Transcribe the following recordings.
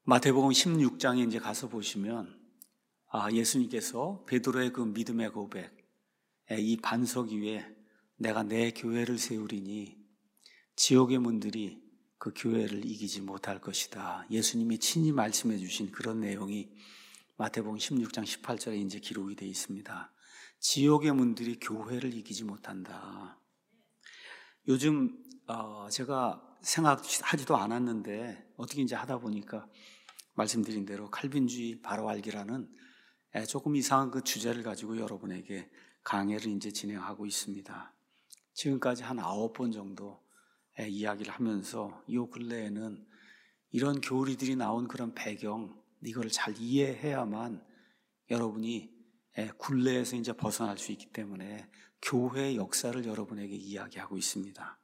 마태복음 16장에 이제 가서 보시면 예수님께서 베드로의 그 믿음의 고백, 이 반석 위에 내가 내 교회를 세우리니 지옥의 문들이 그 교회를 이기지 못할 것이다. 예수님이 친히 말씀해 주신 그런 내용이 마태복음 16장 18절에 이제 기록이 되어 있습니다. 지옥의 문들이 교회를 이기지 못한다. 요즘 제가 생각하지도 않았는데 어떻게 이제 하다 보니까 말씀드린 대로 칼빈주의 바로 알기라는 조금 이상한 그 주제를 가지고 여러분에게 강해를 이제 진행하고 있습니다. 지금까지 한 9번 정도 이야기를 하면서 이 근래에는 이런 교리들이 나온 그런 배경, 이거를 잘 이해해야만 여러분이 굴레에서 이제 벗어날 수 있기 때문에 교회의 역사를 여러분에게 이야기하고 있습니다.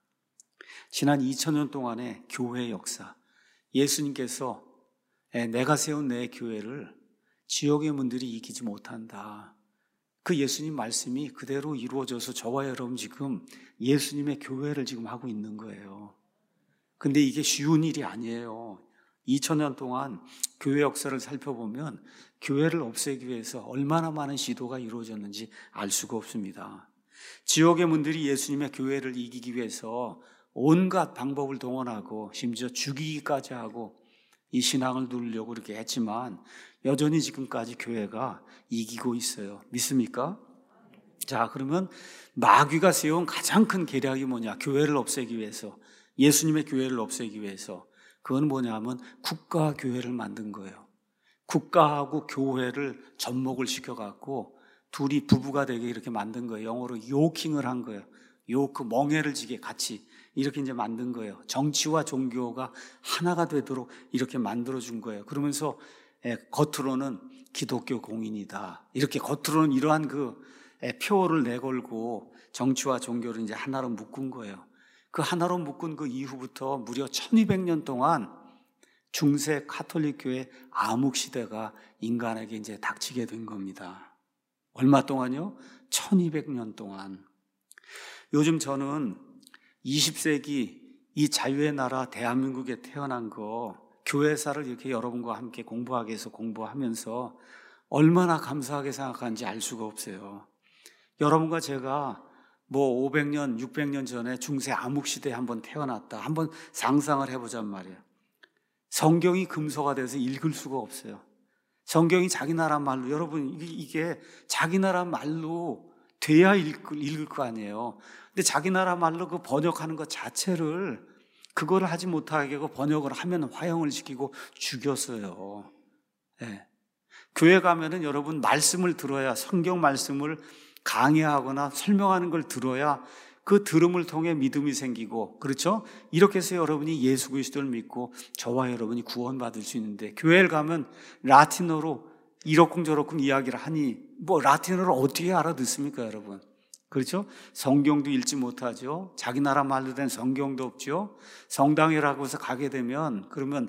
지난 2000년 동안의 교회의 역사, 예수님께서 내가 세운 내 교회를 지옥의 문들이 이기지 못한다. 그 예수님 말씀이 그대로 이루어져서 저와 여러분 지금 예수님의 교회를 지금 하고 있는 거예요. 근데 이게 쉬운 일이 아니에요. 2000년 동안 교회 역사를 살펴보면 교회를 없애기 위해서 얼마나 많은 시도가 이루어졌는지 알 수가 없습니다. 지옥의 문들이 예수님의 교회를 이기기 위해서 온갖 방법을 동원하고 심지어 죽이기까지 하고 이 신앙을 누리려고 그렇게 했지만 여전히 지금까지 교회가 이기고 있어요. 믿습니까? 자, 그러면 마귀가 세운 가장 큰 계략이 뭐냐? 교회를 없애기 위해서, 예수님의 교회를 없애기 위해서. 그건 뭐냐면 국가 교회를 만든 거예요. 국가하고 교회를 접목을 시켜갖고 둘이 부부가 되게 이렇게 만든 거예요. 영어로 요킹을 한 거예요. 요크, 멍에를 지게 같이 이렇게 이제 만든 거예요. 정치와 종교가 하나가 되도록 이렇게 만들어준 거예요. 그러면서 겉으로는 기독교 공인이다. 이렇게 겉으로는 이러한 그 표어를 내걸고 정치와 종교를 이제 하나로 묶은 거예요. 그 하나로 묶은 그 이후부터 무려 1200년 동안 중세 카톨릭 교회 암흑 시대가 인간에게 이제 닥치게 된 겁니다. 얼마 동안요? 1200년 동안. 요즘 저는 20세기 이 자유의 나라 대한민국에 태어난 거 교회사를 이렇게 여러분과 함께 공부하게 해서 공부하면서 얼마나 감사하게 생각하는지 알 수가 없어요. 여러분과 제가 500년, 600년 전에 중세 암흑시대에 한번 태어났다. 한번 상상을 해보잔 말이에요. 성경이 금서가 돼서 읽을 수가 없어요. 성경이 자기 나라 말로, 여러분 이게 자기 나라 말로 돼야 읽을 거 아니에요. 근데 자기 나라 말로 그 번역하는 것 자체를 그거를 하지 못하게 하고 번역을 하면 화형을 시키고 죽였어요. 네. 교회 가면은 여러분 말씀을 들어야, 성경 말씀을 강의하거나 설명하는 걸 들어야 그 들음을 통해 믿음이 생기고, 그렇죠? 이렇게 해서 여러분이 예수 그리스도를 믿고 저와 여러분이 구원받을 수 있는데, 교회를 가면 라틴어로 이러쿵저러쿵 이야기를 하니 라틴어를 어떻게 알아듣습니까, 여러분? 그렇죠? 성경도 읽지 못하죠. 자기 나라 말로 된 성경도 없죠. 성당이라고 해서 가게 되면 그러면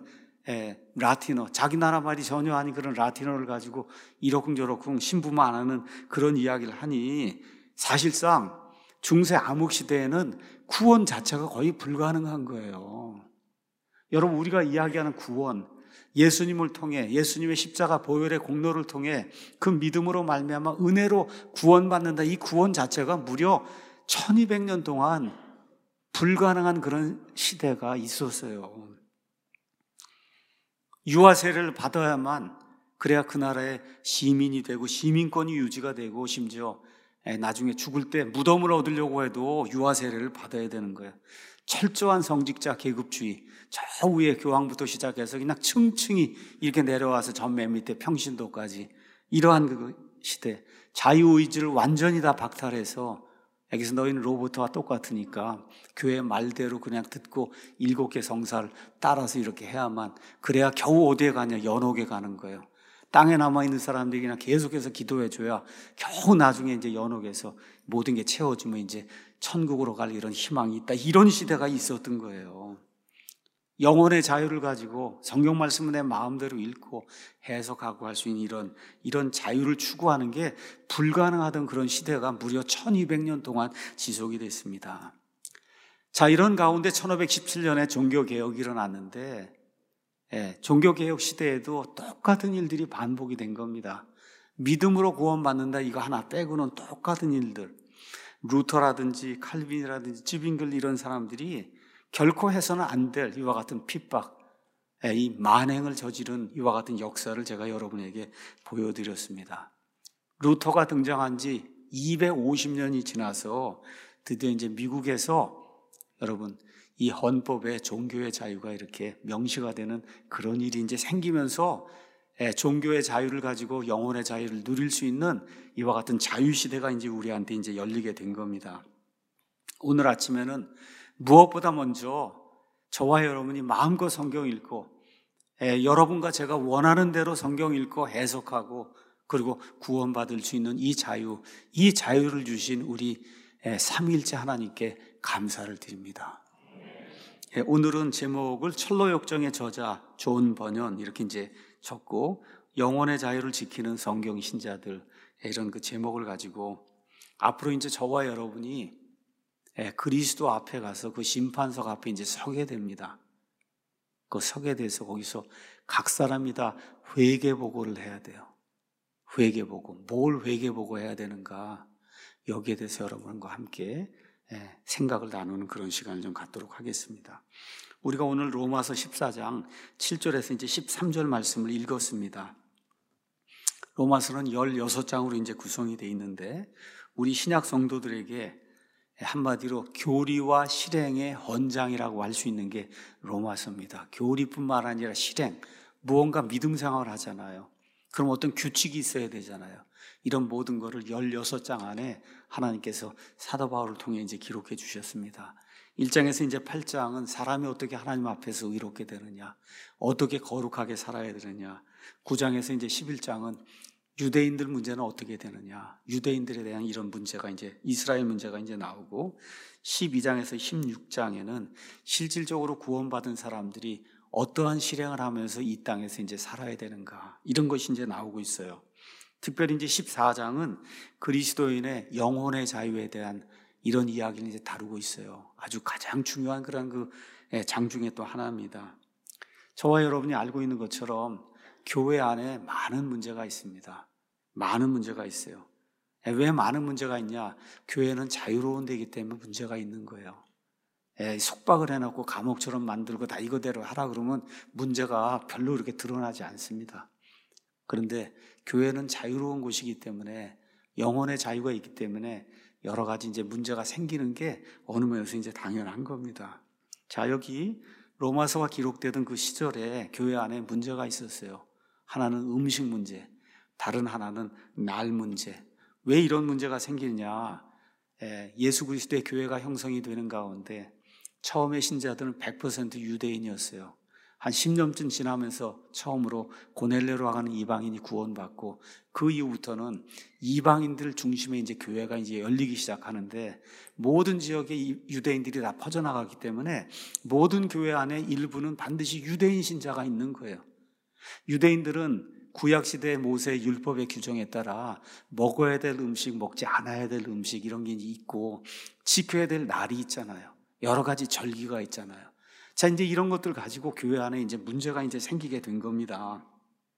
라틴어, 자기 나라 말이 전혀 아닌 그런 라틴어를 가지고 이러쿵저러쿵 신부만 안 하는 그런 이야기를 하니, 사실상 중세 암흑 시대에는 구원 자체가 거의 불가능한 거예요. 여러분, 우리가 이야기하는 구원, 예수님을 통해, 예수님의 십자가 보혈의 공로를 통해 그 믿음으로 말미암아 은혜로 구원받는다. 이 구원 자체가 무려 1200년 동안 불가능한 그런 시대가 있었어요. 유아 세례를 받아야만 그래야 그 나라의 시민이 되고 시민권이 유지가 되고, 심지어 나중에 죽을 때 무덤을 얻으려고 해도 유아 세례를 받아야 되는 거예요. 철저한 성직자 계급주의, 저 위에 교황부터 시작해서 그냥 층층이 이렇게 내려와서 전 맨 밑에 평신도까지, 이러한 그 시대, 자유의지를 완전히 다 박탈해서, 여기서 너희는 로봇과 똑같으니까 교회 말대로 그냥 듣고 7개 성사를 따라서 이렇게 해야만, 그래야 겨우 어디에 가냐? 연옥에 가는 거예요. 땅에 남아있는 사람들이 그냥 계속해서 기도해줘야 겨우 나중에 이제 연옥에서 모든 게 채워지면 이제 천국으로 갈 이런 희망이 있다. 이런 시대가 있었던 거예요. 영혼의 자유를 가지고 성경 말씀을 내 마음대로 읽고 해석하고 할 수 있는 이런 자유를 추구하는 게 불가능하던 그런 시대가 무려 1200년 동안 지속이 됐습니다. 자, 이런 가운데 1517년에 종교개혁이 일어났는데 종교개혁 시대에도 똑같은 일들이 반복이 된 겁니다. 믿음으로 구원받는다 이거 하나 빼고는 똑같은 일들. 루터라든지 칼빈이라든지 쯔빙글 이런 사람들이 결코 해서는 안 될 이와 같은 핍박, 이 만행을 저지른 이와 같은 역사를 제가 여러분에게 보여드렸습니다. 루터가 등장한 지 250년이 지나서 드디어 이제 미국에서 여러분 이 헌법에 종교의 자유가 이렇게 명시가 되는 그런 일이 이제 생기면서 종교의 자유를 가지고 영혼의 자유를 누릴 수 있는 이와 같은 자유시대가 이제 우리한테 이제 열리게 된 겁니다. 오늘 아침에는 무엇보다 먼저 저와 여러분이 마음껏 성경 읽고 여러분과 제가 원하는 대로 성경 읽고 해석하고 그리고 구원받을 수 있는 이 자유를 주신 우리 삼위일체 하나님께 감사를 드립니다. 오늘은 제목을 철로역정의 저자 존 버년 이렇게 이제 적고 영혼의 자유를 지키는 성경 신자들 이런 그 제목을 가지고 앞으로 이제 저와 여러분이 그리스도 앞에 가서 그 심판석 앞에 이제 서게 됩니다. 그 서게 돼서 거기서 각 사람이 다 회개보고를 해야 돼요. 회개보고 뭘 회개보고 해야 되는가 여기에 대해서 여러분과 함께 생각을 나누는 그런 시간을 좀 갖도록 하겠습니다. 우리가 오늘 로마서 14장 7절에서 이제 13절 말씀을 읽었습니다. 로마서는 16장으로 이제 구성이 되어 있는데 우리 신약 성도들에게 한마디로 교리와 실행의 헌장이라고 할 수 있는 게 로마서입니다. 교리뿐만 아니라 실행, 무언가 믿음 생활을 하잖아요. 그럼 어떤 규칙이 있어야 되잖아요. 이런 모든 것을 16장 안에 하나님께서 사도 바울을 통해 이제 기록해 주셨습니다. 1장에서 이제 8장은 사람이 어떻게 하나님 앞에서 의롭게 되느냐, 어떻게 거룩하게 살아야 되느냐, 9장에서 이제 11장은 유대인들 문제는 어떻게 되느냐, 유대인들에 대한 이런 문제가 이제 이스라엘 문제가 이제 나오고 12장에서 16장에는 실질적으로 구원받은 사람들이 어떠한 실행을 하면서 이 땅에서 이제 살아야 되는가 이런 것이 이제 나오고 있어요. 특별히 이제 14장은 그리스도인의 영혼의 자유에 대한 이런 이야기를 이제 다루고 있어요. 아주 가장 중요한 그런 그 장 중에 또 하나입니다. 저와 여러분이 알고 있는 것처럼 교회 안에 많은 문제가 있습니다. 많은 문제가 있어요. 왜 많은 문제가 있냐? 교회는 자유로운 데이기 때문에 문제가 있는 거예요. 속박을 해놓고 감옥처럼 만들고 다 이거대로 하라 그러면 문제가 별로 그렇게 드러나지 않습니다. 그런데 교회는 자유로운 곳이기 때문에 영혼의 자유가 있기 때문에 여러 가지 이제 문제가 생기는 게 어느 면에서 이제 당연한 겁니다. 자, 여기 로마서가 기록되던 그 시절에 교회 안에 문제가 있었어요. 하나는 음식 문제, 다른 하나는 날 문제. 왜 이런 문제가 생기느냐? 예수 그리스도의 교회가 형성이 되는 가운데 처음에 신자들은 100% 유대인이었어요. 한 10년쯤 지나면서 처음으로 고넬료로 하는 이방인이 구원받고 그 이후부터는 이방인들 중심의 이제 교회가 이제 열리기 시작하는데 모든 지역의 유대인들이 다 퍼져나가기 때문에 모든 교회 안에 일부는 반드시 유대인 신자가 있는 거예요. 유대인들은 구약시대 모세의 율법의 규정에 따라 먹어야 될 음식, 먹지 않아야 될 음식 이런 게 있고 지켜야 될 날이 있잖아요. 여러 가지 절기가 있잖아요. 자, 이제 이런 것들 가지고 교회 안에 이제 문제가 이제 생기게 된 겁니다.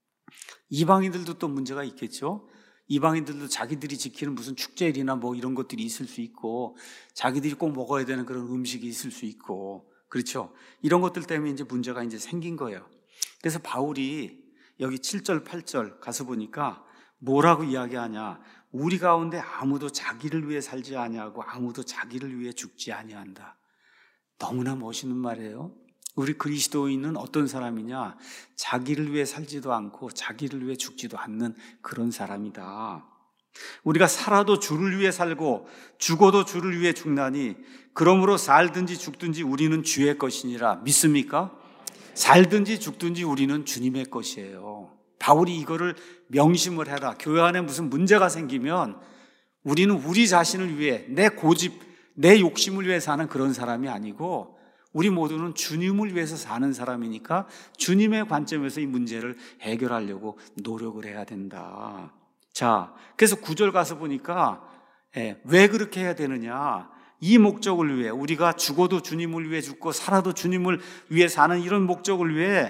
이방인들도 또 문제가 있겠죠. 이방인들도 자기들이 지키는 무슨 축제일이나 뭐 이런 것들이 있을 수 있고 자기들이 꼭 먹어야 되는 그런 음식이 있을 수 있고 그렇죠. 이런 것들 때문에 이제 문제가 이제 생긴 거예요. 그래서 바울이 여기 7절, 8절 가서 보니까 뭐라고 이야기하냐? 우리 가운데 아무도 자기를 위해 살지 아니하고 아무도 자기를 위해 죽지 아니한다. 너무나 멋있는 말이에요. 우리 그리스도인은 어떤 사람이냐? 자기를 위해 살지도 않고 자기를 위해 죽지도 않는 그런 사람이다. 우리가 살아도 주를 위해 살고 죽어도 주를 위해 죽나니 그러므로 살든지 죽든지 우리는 주의 것이니라. 믿습니까? 살든지 죽든지 우리는 주님의 것이에요. 바울이 이거를 명심을 해라. 교회 안에 무슨 문제가 생기면 우리는 우리 자신을 위해 내 고집, 내 욕심을 위해 사는 그런 사람이 아니고 우리 모두는 주님을 위해서 사는 사람이니까 주님의 관점에서 이 문제를 해결하려고 노력을 해야 된다. 자, 그래서 9절 가서 보니까 왜 그렇게 해야 되느냐? 이 목적을 위해 우리가 죽어도 주님을 위해 죽고 살아도 주님을 위해 사는 이런 목적을 위해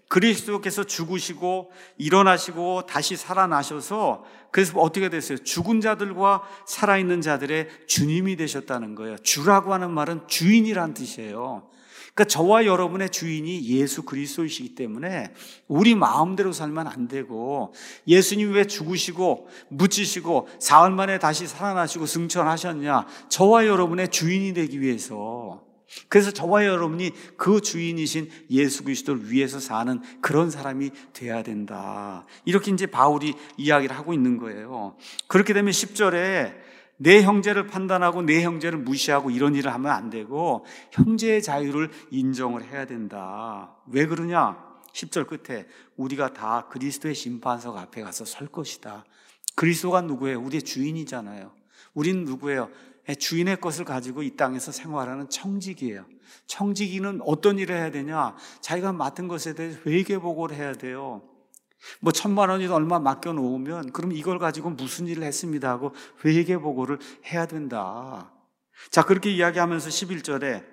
그리스도께서 죽으시고 일어나시고 다시 살아나셔서 그래서 어떻게 됐어요? 죽은 자들과 살아있는 자들의 주님이 되셨다는 거예요. 주라고 하는 말은 주인이란 뜻이에요. 그러니까 저와 여러분의 주인이 예수 그리스도이시기 때문에 우리 마음대로 살면 안 되고, 예수님 왜 죽으시고 묻히시고 사흘 만에 다시 살아나시고 승천하셨냐? 저와 여러분의 주인이 되기 위해서. 그래서 저와 여러분이 그 주인이신 예수 그리스도를 위해서 사는 그런 사람이 돼야 된다. 이렇게 이제 바울이 이야기를 하고 있는 거예요. 그렇게 되면 10절에 내 형제를 판단하고 내 형제를 무시하고 이런 일을 하면 안 되고 형제의 자유를 인정을 해야 된다. 왜 그러냐? 10절 끝에 우리가 다 그리스도의 심판석 앞에 가서 설 것이다. 그리스도가 누구예요? 우리의 주인이잖아요. 우리는 누구예요? 주인의 것을 가지고 이 땅에서 생활하는 청지기예요. 청지기는 어떤 일을 해야 되냐? 자기가 맡은 것에 대해서 회계보고를 해야 돼요. 뭐 1,000,000원이든 얼마 맡겨놓으면 그럼 이걸 가지고 무슨 일을 했습니다 하고 회계보고를 해야 된다. 자, 그렇게 이야기하면서 11절에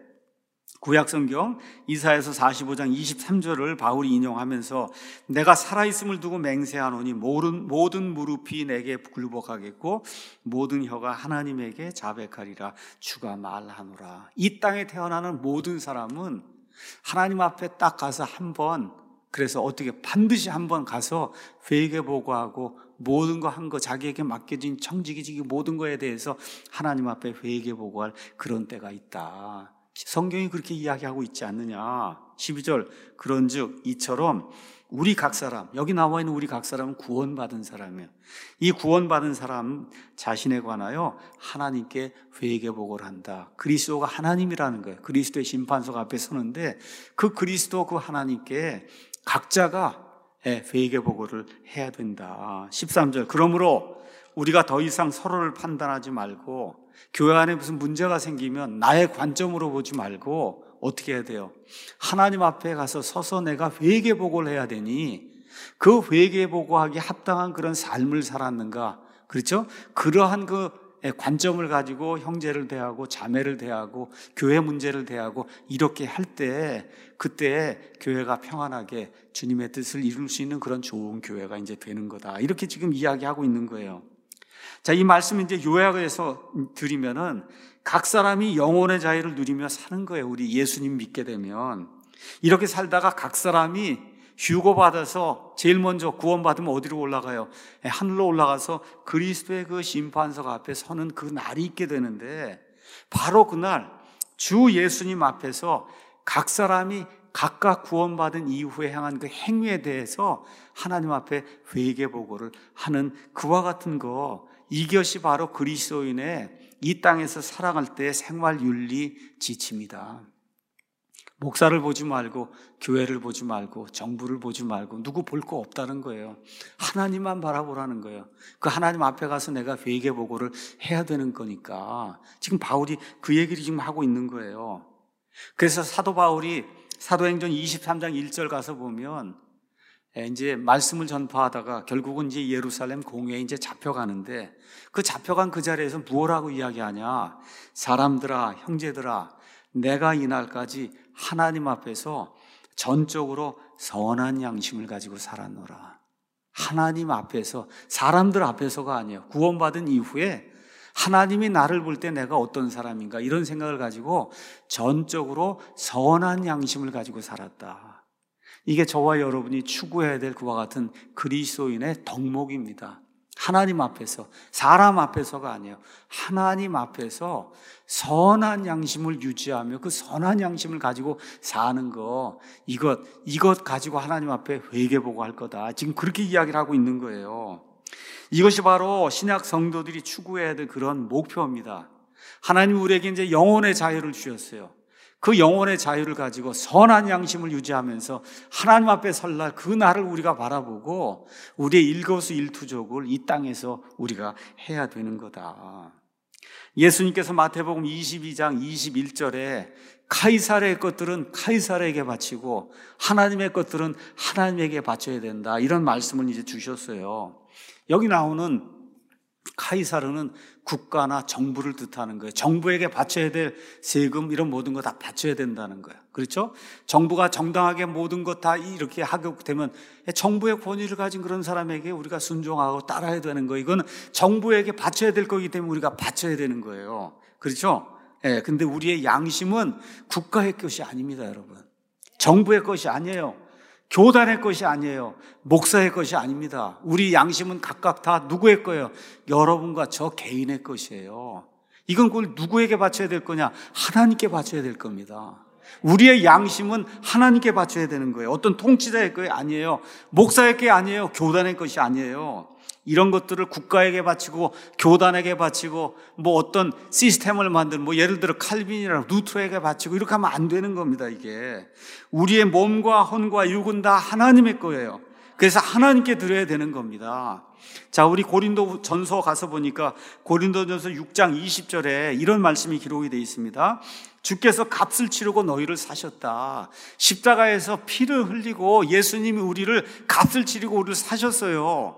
구약성경 이사야서 45장 23절을 바울이 인용하면서 내가 살아있음을 두고 맹세하노니 모든 무릎이 내게 굴복하겠고 모든 혀가 하나님에게 자백하리라 주가 말하노라. 이 땅에 태어나는 모든 사람은 하나님 앞에 딱 가서 한번, 그래서 어떻게 반드시 한번 가서 회개보고하고 모든 거 한 거 자기에게 맡겨진 청지기지기 모든 거에 대해서 하나님 앞에 회개보고할 그런 때가 있다. 성경이 그렇게 이야기하고 있지 않느냐. 12절 그런즉 이처럼 우리 각 사람, 여기 나와 있는 우리 각 사람은 구원받은 사람이에요. 이 구원받은 사람 자신에 관하여 하나님께 회개보고를 한다. 그리스도가 하나님이라는 거예요. 그리스도의 심판석 앞에 서는데 그 그리스도 그 하나님께 각자가 회개보고를 해야 된다. 13절 그러므로 우리가 더 이상 서로를 판단하지 말고 교회 안에 무슨 문제가 생기면 나의 관점으로 보지 말고 어떻게 해야 돼요? 하나님 앞에 가서 서서 내가 회개보고를 해야 되니 그 회개보고하기에 합당한 그런 삶을 살았는가? 그렇죠? 그러한 그 관점을 가지고 형제를 대하고 자매를 대하고 교회 문제를 대하고 이렇게 할 때 그때 교회가 평안하게 주님의 뜻을 이룰 수 있는 그런 좋은 교회가 이제 되는 거다. 이렇게 지금 이야기하고 있는 거예요. 자, 이 말씀 이제 요약해서 드리면은 각 사람이 영혼의 자유를 누리며 사는 거예요. 우리 예수님 믿게 되면 이렇게 살다가 각 사람이 휴거받아서 제일 먼저 구원받으면 어디로 올라가요? 하늘로 올라가서 그리스도의 그 심판석 앞에 서는 그 날이 있게 되는데 바로 그날 주 예수님 앞에서 각 사람이 각각 구원받은 이후에 향한 그 행위에 대해서 하나님 앞에 회개보고를 하는 그와 같은 거, 이것이 바로 그리스도인의 이 땅에서 살아갈 때의 생활윤리 지침이다. 목사를 보지 말고 교회를 보지 말고 정부를 보지 말고 누구 볼 거 없다는 거예요. 하나님만 바라보라는 거예요. 그 하나님 앞에 가서 내가 회개보고를 해야 되는 거니까 지금 바울이 그 얘기를 지금 하고 있는 거예요. 그래서 사도 바울이 사도행전 23장 1절 가서 보면 이제 말씀을 전파하다가 결국은 이제 예루살렘 공회에 이제 잡혀가는데 그 잡혀간 그 자리에서 무엇라고 이야기하냐? 사람들아, 형제들아, 내가 이날까지 하나님 앞에서 전적으로 선한 양심을 가지고 살았노라. 하나님 앞에서, 사람들 앞에서가 아니에요. 구원받은 이후에 하나님이 나를 볼 때 내가 어떤 사람인가 이런 생각을 가지고 전적으로 선한 양심을 가지고 살았다. 이게 저와 여러분이 추구해야 될 그와 같은 그리스도인의 덕목입니다. 하나님 앞에서, 사람 앞에서가 아니에요. 하나님 앞에서 선한 양심을 유지하며 그 선한 양심을 가지고 사는 거, 이것 가지고 하나님 앞에 회개보고 할 거다. 지금 그렇게 이야기를 하고 있는 거예요. 이것이 바로 신약 성도들이 추구해야 될 그런 목표입니다. 하나님 우리에게 이제 영혼의 자유를 주셨어요. 그 영혼의 자유를 가지고 선한 양심을 유지하면서 하나님 앞에 설날 그 날을 우리가 바라보고 우리의 일거수일투족을 이 땅에서 우리가 해야 되는 거다. 예수님께서 마태복음 22장 21절에 카이사르의 것들은 카이사르에게 바치고 하나님의 것들은 하나님에게 바쳐야 된다. 이런 말씀을 이제 주셨어요. 여기 나오는 카이사르는 국가나 정부를 뜻하는 거예요. 정부에게 바쳐야 될 세금 이런 모든 거 다 바쳐야 된다는 거예요. 그렇죠? 정부가 정당하게 모든 것 다 이렇게 하게 되면 정부의 권위를 가진 그런 사람에게 우리가 순종하고 따라야 되는 거예요. 이건 정부에게 바쳐야 될 거기 때문에 우리가 바쳐야 되는 거예요. 그렇죠? 예, 근데 우리의 양심은 국가의 것이 아닙니다, 여러분. 정부의 것이 아니에요. 교단의 것이 아니에요. 목사의 것이 아닙니다. 우리 양심은 각각 다 누구의 거예요? 여러분과 저 개인의 것이에요. 이건 그걸 누구에게 바쳐야 될 거냐? 하나님께 바쳐야 될 겁니다. 우리의 양심은 하나님께 바쳐야 되는 거예요. 어떤 통치자의 것이 아니에요. 목사의 게 아니에요. 교단의 것이 아니에요. 이런 것들을 국가에게 바치고 교단에게 바치고 뭐 어떤 시스템을 만들고 예를 들어 칼빈이나 루터에게 바치고 이렇게 하면 안 되는 겁니다. 이게 우리의 몸과 혼과 육은 다 하나님의 거예요. 그래서 하나님께 드려야 되는 겁니다. 자, 우리 고린도전서 가서 보니까 고린도전서 6장 20절에 이런 말씀이 기록이 되어 있습니다. 주께서 값을 치르고 너희를 사셨다. 십자가에서 피를 흘리고 예수님이 우리를 값을 치르고 우리를 사셨어요.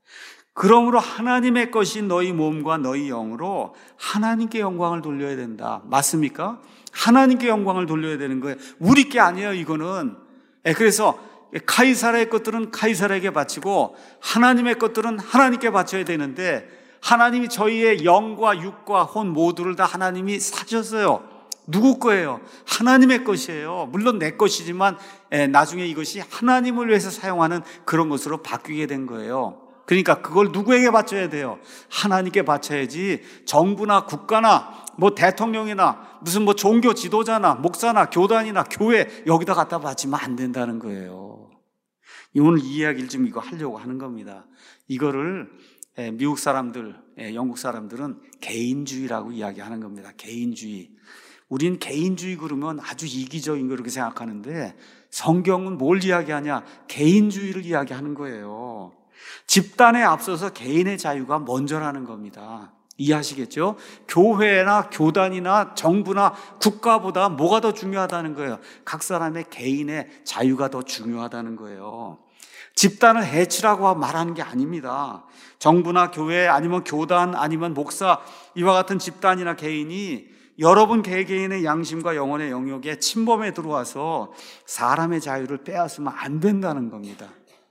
그러므로 하나님의 것인 너희 몸과 너희 영으로 하나님께 영광을 돌려야 된다. 맞습니까? 하나님께 영광을 돌려야 되는 거예요. 우리 게 아니에요, 이거는. 그래서 카이사르의 것들은 카이사르에게 바치고 하나님의 것들은 하나님께 바쳐야 되는데 하나님이 저희의 영과 육과 혼 모두를 다 하나님이 사셨어요. 누구 거예요? 하나님의 것이에요. 물론 내 것이지만 나중에 이것이 하나님을 위해서 사용하는 그런 것으로 바뀌게 된 거예요. 그러니까 그걸 누구에게 바쳐야 돼요? 하나님께 바쳐야지 정부나 국가나 뭐 대통령이나 무슨 뭐 종교 지도자나 목사나 교단이나 교회 여기다 갖다 바치면 안 된다는 거예요. 오늘 이 이야기를 지금 이거 하려고 하는 겁니다. 이거를 미국 사람들, 영국 사람들은 개인주의라고 이야기하는 겁니다. 개인주의. 우린 개인주의 그러면 아주 이기적인 그렇게 생각하는데 성경은 뭘 이야기하냐? 개인주의를 이야기하는 거예요. 집단에 앞서서 개인의 자유가 먼저라는 겁니다. 이해하시겠죠? 교회나 교단이나 정부나 국가보다 뭐가 더 중요하다는 거예요? 각 사람의 개인의 자유가 더 중요하다는 거예요. 집단을 해치라고 말하는 게 아닙니다. 정부나 교회 아니면 교단 아니면 목사 이와 같은 집단이나 개인이 여러분 개개인의 양심과 영혼의 영역에 침범해 들어와서 사람의 자유를 빼앗으면 안 된다는 겁니다.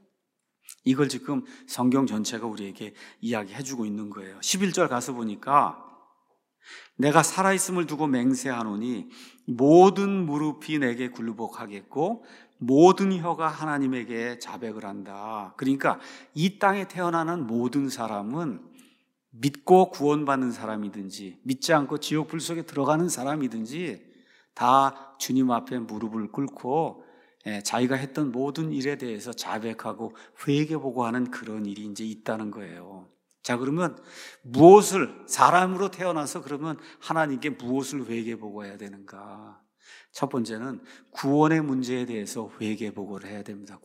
이걸 지금 성경 전체가 우리에게 이야기해주고 있는 거예요. 11절 가서 보니까 내가 살아있음을 두고 맹세하노니 모든 무릎이 내게 굴복하겠고 모든 혀가 하나님에게 자백을 한다. 그러니까 이 땅에 태어나는 모든 사람은 믿고 구원받는 사람이든지 믿지 않고 지옥 불 속에 들어가는 사람이든지 다 주님 앞에 무릎을 꿇고 자기가 했던 모든 일에 대해서 자백하고 회개보고 하는 그런 일이 이제 있다는 거예요. 자, 그러면 무엇을 사람으로 태어나서 그러면 하나님께 무엇을 회개보고 해야 되는가? 첫 번째는 구원의 문제에 대해서 회개보고를 해야 됩니다.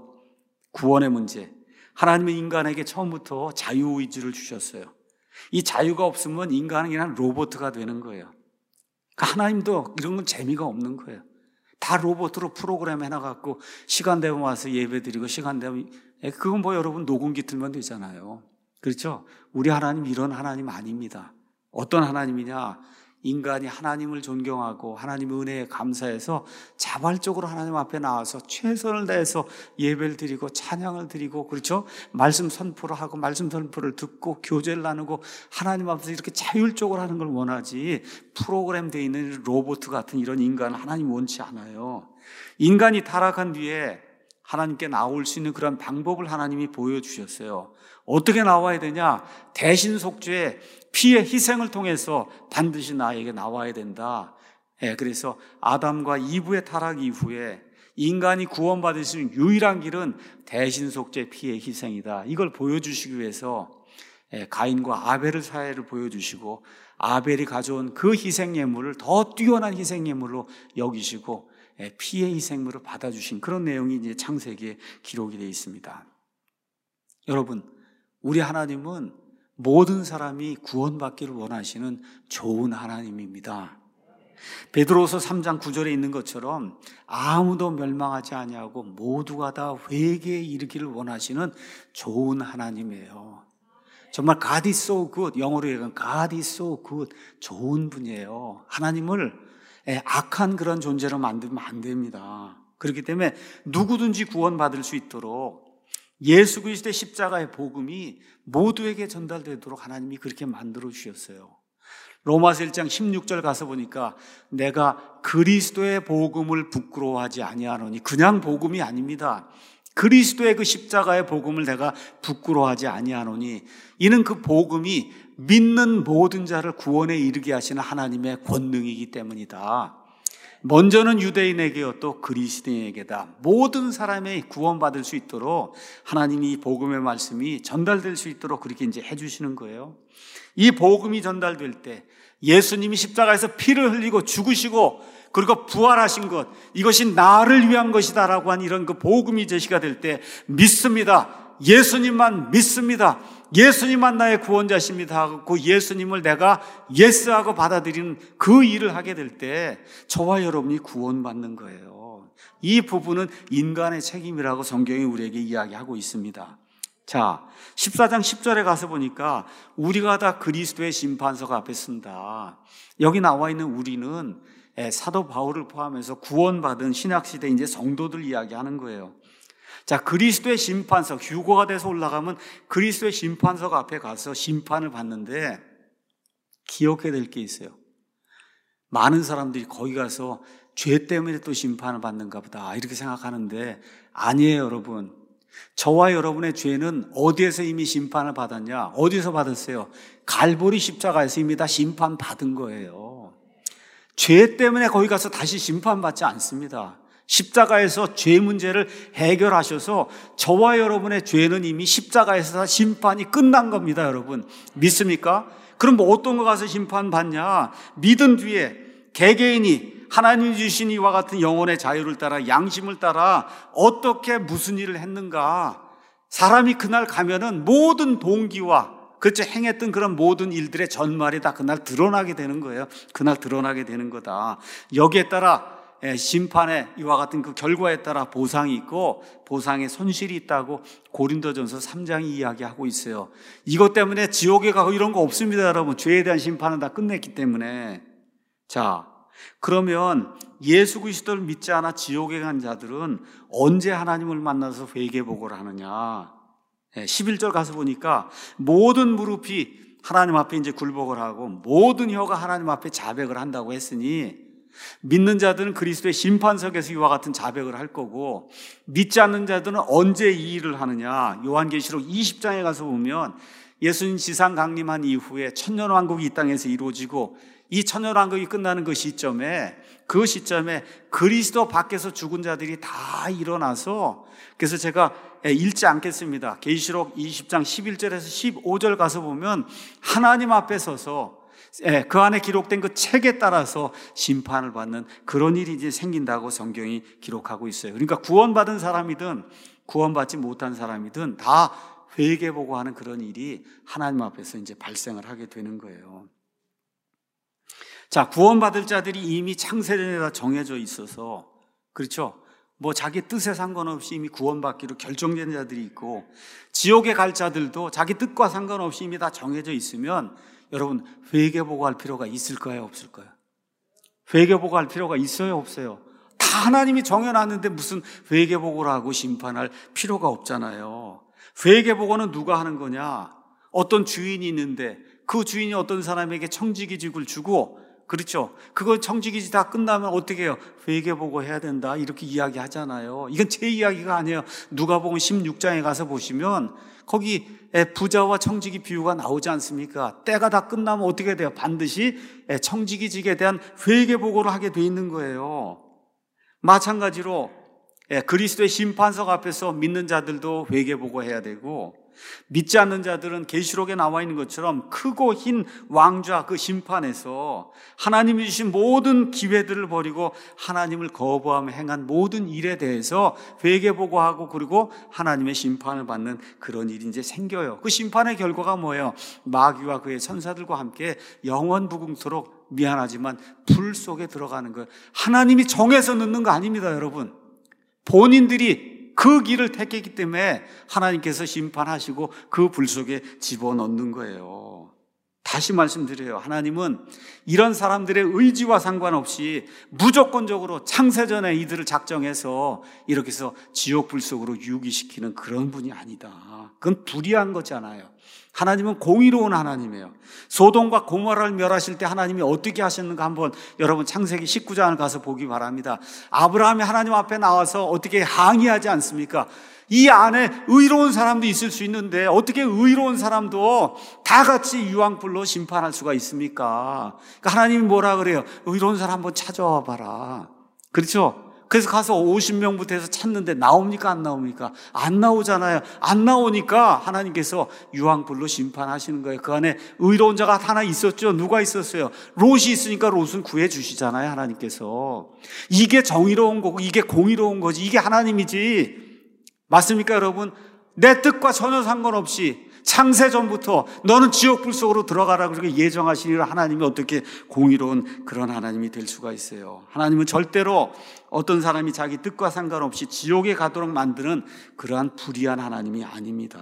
구원의 문제. 하나님은 인간에게 처음부터 자유의지를 주셨어요. 이 자유가 없으면 인간은 그냥 로봇가 되는 거예요. 그러니까 하나님도 이런 건 재미가 없는 거예요. 다 로봇으로 프로그램 해놔갖고 시간 되면 와서 예배 드리고 시간 되면 그건 뭐 여러분 녹음기 틀면 되잖아요. 그렇죠? 우리 하나님 이런 하나님 아닙니다. 어떤 하나님이냐? 인간이 하나님을 존경하고 하나님의 은혜에 감사해서 자발적으로 하나님 앞에 나와서 최선을 다해서 예배를 드리고 찬양을 드리고 그렇죠? 말씀 선포를 하고 말씀 선포를 듣고 교제를 나누고 하나님 앞에서 이렇게 자율적으로 하는 걸 원하지 프로그램되어 있는 로봇 같은 이런 인간은 하나님 원치 않아요. 인간이 타락한 뒤에 하나님께 나올 수 있는 그런 방법을 하나님이 보여주셨어요. 어떻게 나와야 되냐? 대신속죄, 피의 희생을 통해서 반드시 나에게 나와야 된다. 그래서 아담과 이브의 타락 이후에 인간이 구원받을 수 있는 유일한 길은 대신속죄, 피의 희생이다. 이걸 보여주시기 위해서 가인과 아벨의 사회를 보여주시고 아벨이 가져온 그 희생 예물을 더 뛰어난 희생 예물로 여기시고 피의 희생물을 받아주신 그런 내용이 이제 창세기에 기록이 되어 있습니다. 여러분, 우리 하나님은 모든 사람이 구원받기를 원하시는 좋은 하나님입니다. 베드로서 3장 9절에 있는 것처럼 아무도 멸망하지 아니하고 모두가 다 회개에 이르기를 원하시는 좋은 하나님이에요. 정말 God is so good, 영어로 얘기하면 God is so good, 좋은 분이에요. 하나님을 악한 그런 존재로 만들면 안 됩니다. 그렇기 때문에 누구든지 구원받을 수 있도록 예수 그리스도의 십자가의 복음이 모두에게 전달되도록 하나님이 그렇게 만들어 주셨어요. 로마서 1장 16절 가서 보니까 내가 그리스도의 복음을 부끄러워하지 아니하노니, 그냥 복음이 아닙니다. 그리스도의 그 십자가의 복음을 내가 부끄러워하지 아니하노니, 이는 그 복음이 믿는 모든 자를 구원에 이르게 하시는 하나님의 권능이기 때문이다. 먼저는 유대인에게요, 또 그리스도인에게다. 모든 사람이 구원받을 수 있도록 하나님이 이 복음의 말씀이 전달될 수 있도록 그렇게 이제 해주시는 거예요. 이 복음이 전달될 때 예수님이 십자가에서 피를 흘리고 죽으시고 그리고 부활하신 것, 이것이 나를 위한 것이다라고 한 이런 그 복음이 제시가 될 때 믿습니다. 예수님만 믿습니다. 예수님만 나의 구원자십니다 하고 예수님을 내가 예스하고 받아들이는 그 일을 하게 될 때 저와 여러분이 구원받는 거예요. 이 부분은 인간의 책임이라고 성경이 우리에게 이야기하고 있습니다. 자, 14장 10절에 가서 보니까 우리가 다 그리스도의 심판석 앞에 쓴다. 여기 나와 있는 우리는 사도 바울을 포함해서 구원받은 신약시대 이제 성도들 이야기하는 거예요. 자, 그리스도의 심판석, 휴거가 돼서 올라가면 그리스도의 심판석 앞에 가서 심판을 받는데 기억해야 될 게 있어요. 많은 사람들이 거기 가서 죄 때문에 또 심판을 받는가 보다 이렇게 생각하는데 아니에요, 여러분. 저와 여러분의 죄는 어디에서 이미 심판을 받았냐? 어디서 받았어요? 갈보리 십자가에서 이미 다 심판받은 거예요. 죄 때문에 거기 가서 다시 심판받지 않습니다. 십자가에서 죄 문제를 해결하셔서 저와 여러분의 죄는 이미 십자가에서 심판이 끝난 겁니다, 여러분. 믿습니까? 그럼 뭐 어떤 거 가서 심판받냐? 믿은 뒤에 개개인이 하나님이 주신 이와 같은 영혼의 자유를 따라 양심을 따라 어떻게 무슨 일을 했는가? 사람이 그날 가면은 모든 동기와 그렇죠, 행했던 그런 모든 일들의 전말이 다 그날 드러나게 되는 거예요. 그날 드러나게 되는 거다. 여기에 따라 심판의 이와 같은 그 결과에 따라 보상이 있고 보상의 손실이 있다고 고린도전서 3장이 이야기하고 있어요. 이것 때문에 지옥에 가고 이런 거 없습니다, 여러분. 죄에 대한 심판은 다 끝냈기 때문에. 자, 그러면 예수 그리스도를 믿지 않아 지옥에 간 자들은 언제 하나님을 만나서 회개보고를 하느냐? 11절 가서 보니까 모든 무릎이 하나님 앞에 이제 굴복을 하고 모든 혀가 하나님 앞에 자백을 한다고 했으니 믿는 자들은 그리스도의 심판석에서 이와 같은 자백을 할 거고 믿지 않는 자들은 언제 이 일을 하느냐? 요한계시록 20장에 가서 보면 예수님 지상 강림한 이후에 천년왕국이 이 땅에서 이루어지고 이 천년왕국이 끝나는 그 시점에 그리스도 밖에서 죽은 자들이 다 일어나서, 그래서 제가 읽지 않겠습니다. 계시록 20장 11절에서 15절 가서 보면 하나님 앞에 서서 그 안에 기록된 그 책에 따라서 심판을 받는 그런 일이 이제 생긴다고 성경이 기록하고 있어요. 그러니까 구원받은 사람이든 구원받지 못한 사람이든 다 회개보고 하는 그런 일이 하나님 앞에서 이제 발생을 하게 되는 거예요. 자, 구원받을 자들이 이미 창세전에 다 정해져 있어서, 그렇죠? 뭐 자기 뜻에 상관없이 이미 구원받기로 결정된 자들이 있고, 지옥에 갈 자들도 자기 뜻과 상관없이 이미 다 정해져 있으면 여러분 회개보고 할 필요가 있을까요, 없을까요? 회개보고 할 필요가 있어요, 없어요? 다 하나님이 정해놨는데 무슨 회개보고를 하고 심판할 필요가 없잖아요. 회개보고는 누가 하는 거냐? 어떤 주인이 있는데 그 주인이 어떤 사람에게 청지기직을 주고, 그렇죠? 그거 청지기지 다 끝나면 어떻게 해요? 회개보고 해야 된다 이렇게 이야기하잖아요. 이건 제 이야기가 아니에요. 누가복음 16장에 가서 보시면 거기 부자와 청지기 비유가 나오지 않습니까? 때가 다 끝나면 어떻게 돼요? 반드시 청지기직에 대한 회개보고를 하게 돼 있는 거예요. 마찬가지로 그리스도의 심판석 앞에서 믿는 자들도 회개보고 해야 되고, 믿지 않는 자들은 계시록에 나와 있는 것처럼 크고 흰 왕좌 그 심판에서 하나님이 주신 모든 기회들을 버리고 하나님을 거부하며 행한 모든 일에 대해서 회개보고하고 그리고 하나님의 심판을 받는 그런 일이 이제 생겨요. 그 심판의 결과가 뭐예요? 마귀와 그의 천사들과 함께 영원부궁토록, 미안하지만 불 속에 들어가는 거예요. 하나님이 정해서 넣는 거 아닙니다, 여러분. 본인들이 그 길을 택했기 때문에 하나님께서 심판하시고 그 불 속에 집어넣는 거예요. 다시 말씀드려요. 하나님은 이런 사람들의 의지와 상관없이 무조건적으로 창세전에 이들을 작정해서 이렇게 해서 지옥 불 속으로 유기시키는 그런 분이 아니다. 그건 불의한 거잖아요. 하나님은 공의로운 하나님이에요. 소돔과 고모라를 멸하실 때 하나님이 어떻게 하셨는가 한번 여러분 창세기 19장을 가서 보기 바랍니다. 아브라함이 하나님 앞에 나와서 어떻게 항의하지 않습니까? 이 안에 의로운 사람도 있을 수 있는데 어떻게 의로운 사람도 다 같이 유황불로 심판할 수가 있습니까? 그러니까 하나님이 뭐라 그래요? 의로운 사람 한번 찾아와 봐라. 그렇죠? 그래서 가서 50명부터 해서 찾는데 나옵니까? 안 나옵니까? 안 나오잖아요. 안 나오니까 하나님께서 유황불로 심판하시는 거예요. 그 안에 의로운 자가 하나 있었죠. 누가 있었어요? 롯이 있으니까 롯은 구해 주시잖아요. 하나님께서. 이게 정의로운 거고 이게 공의로운 거지. 이게 하나님이지. 맞습니까, 여러분? 내 뜻과 전혀 상관없이 창세전부터 너는 지옥불 속으로 들어가라 그렇게 예정하시니라 하나님이 어떻게 공의로운 그런 하나님이 될 수가 있어요. 하나님은 절대로 어떤 사람이 자기 뜻과 상관없이 지옥에 가도록 만드는 그러한 불의한 하나님이 아닙니다.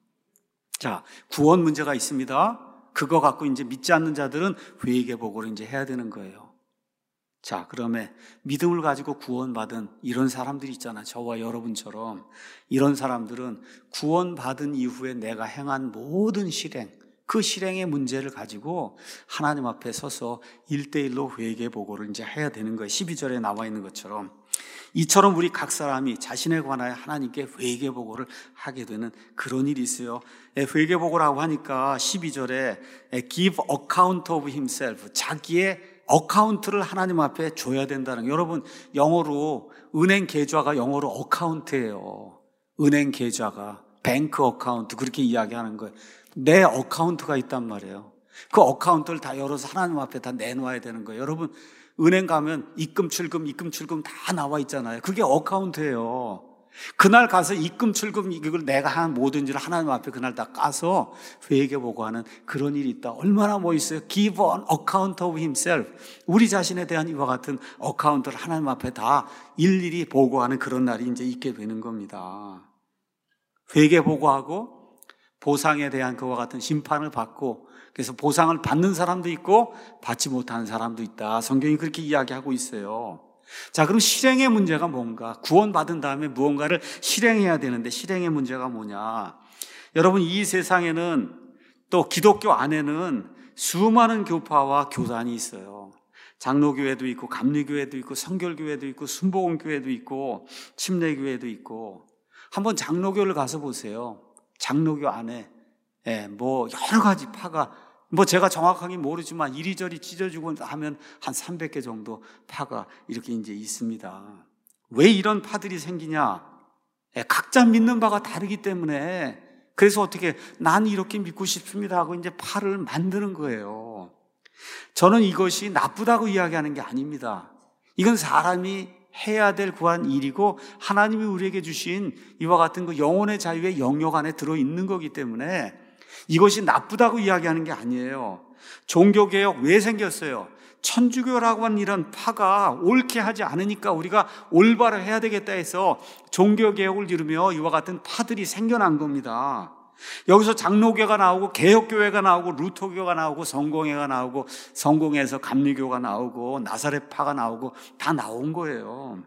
자, 구원 문제가 있습니다. 그거 갖고 이제 믿지 않는 자들은 회개복으로 이제 해야 되는 거예요. 자, 그러면 믿음을 가지고 구원받은 이런 사람들이 있잖아. 저와 여러분처럼. 이런 사람들은 구원받은 이후에 내가 행한 모든 실행, 그 실행의 문제를 가지고 하나님 앞에 서서 1대1로 회개보고를 이제 해야 되는 거예요. 12절에 나와 있는 것처럼. 이처럼 우리 각 사람이 자신에 관하여 하나님께 회개보고를 하게 되는 그런 일이 있어요. 회개보고라고 하니까 12절에 give account of himself, 자기의 어카운트를 하나님 앞에 줘야 된다는 거예요. 여러분, 영어로 은행 계좌가 영어로 어카운트예요. 은행 계좌가 뱅크 어카운트 그렇게 이야기하는 거예요. 내 어카운트가 있단 말이에요. 그 어카운트를 다 열어서 하나님 앞에 다 내놓아야 되는 거예요. 여러분, 은행 가면 입금 출금 다 나와 있잖아요. 그게 어카운트예요. 그날 가서 입금 출금 이걸 내가 한 모든 일을 하나님 앞에 그날 다 까서 회개보고 하는 그런 일이 있다. 얼마나 멋있어요. Give an account of himself. 우리 자신에 대한 이와 같은 어카운트를 하나님 앞에 다 일일이 보고하는 그런 날이 이제 있게 되는 겁니다. 회개보고하고 보상에 대한 그와 같은 심판을 받고, 그래서 보상을 받는 사람도 있고 받지 못하는 사람도 있다. 성경이 그렇게 이야기하고 있어요. 자, 그럼 실행의 문제가 뭔가? 구원받은 다음에 무언가를 실행해야 되는데 실행의 문제가 뭐냐? 여러분, 이 세상에는 또 기독교 안에는 수많은 교파와 교단이 있어요. 장로교회도 있고 감리교회도 있고 성결교회도 있고 순복음교회도 있고 침례교회도 있고. 한번 장로교를 가서 보세요. 장로교 안에 뭐 여러 가지 파가, 뭐 제가 정확하게 모르지만 이리저리 찢어지고 하면 한 300개 정도 파가 이렇게 이제 있습니다. 왜 이런 파들이 생기냐? 각자 믿는 바가 다르기 때문에. 그래서 어떻게 난 이렇게 믿고 싶습니다 하고 이제 파를 만드는 거예요. 저는 이것이 나쁘다고 이야기하는 게 아닙니다. 이건 사람이 해야 될 구한 일이고 하나님이 우리에게 주신 이와 같은 그 영혼의 자유의 영역 안에 들어있는 거기 때문에 이것이 나쁘다고 이야기하는 게 아니에요. 종교개혁 왜 생겼어요? 천주교라고 하는 이런 파가 옳게 하지 않으니까 우리가 올바로 해야 되겠다 해서 종교개혁을 이루며 이와 같은 파들이 생겨난 겁니다. 여기서 장로교가 나오고 개혁교회가 나오고 루터교가 나오고 성공회가 나오고 성공회에서 감리교가 나오고 나사렛파가 나오고 다 나온 거예요.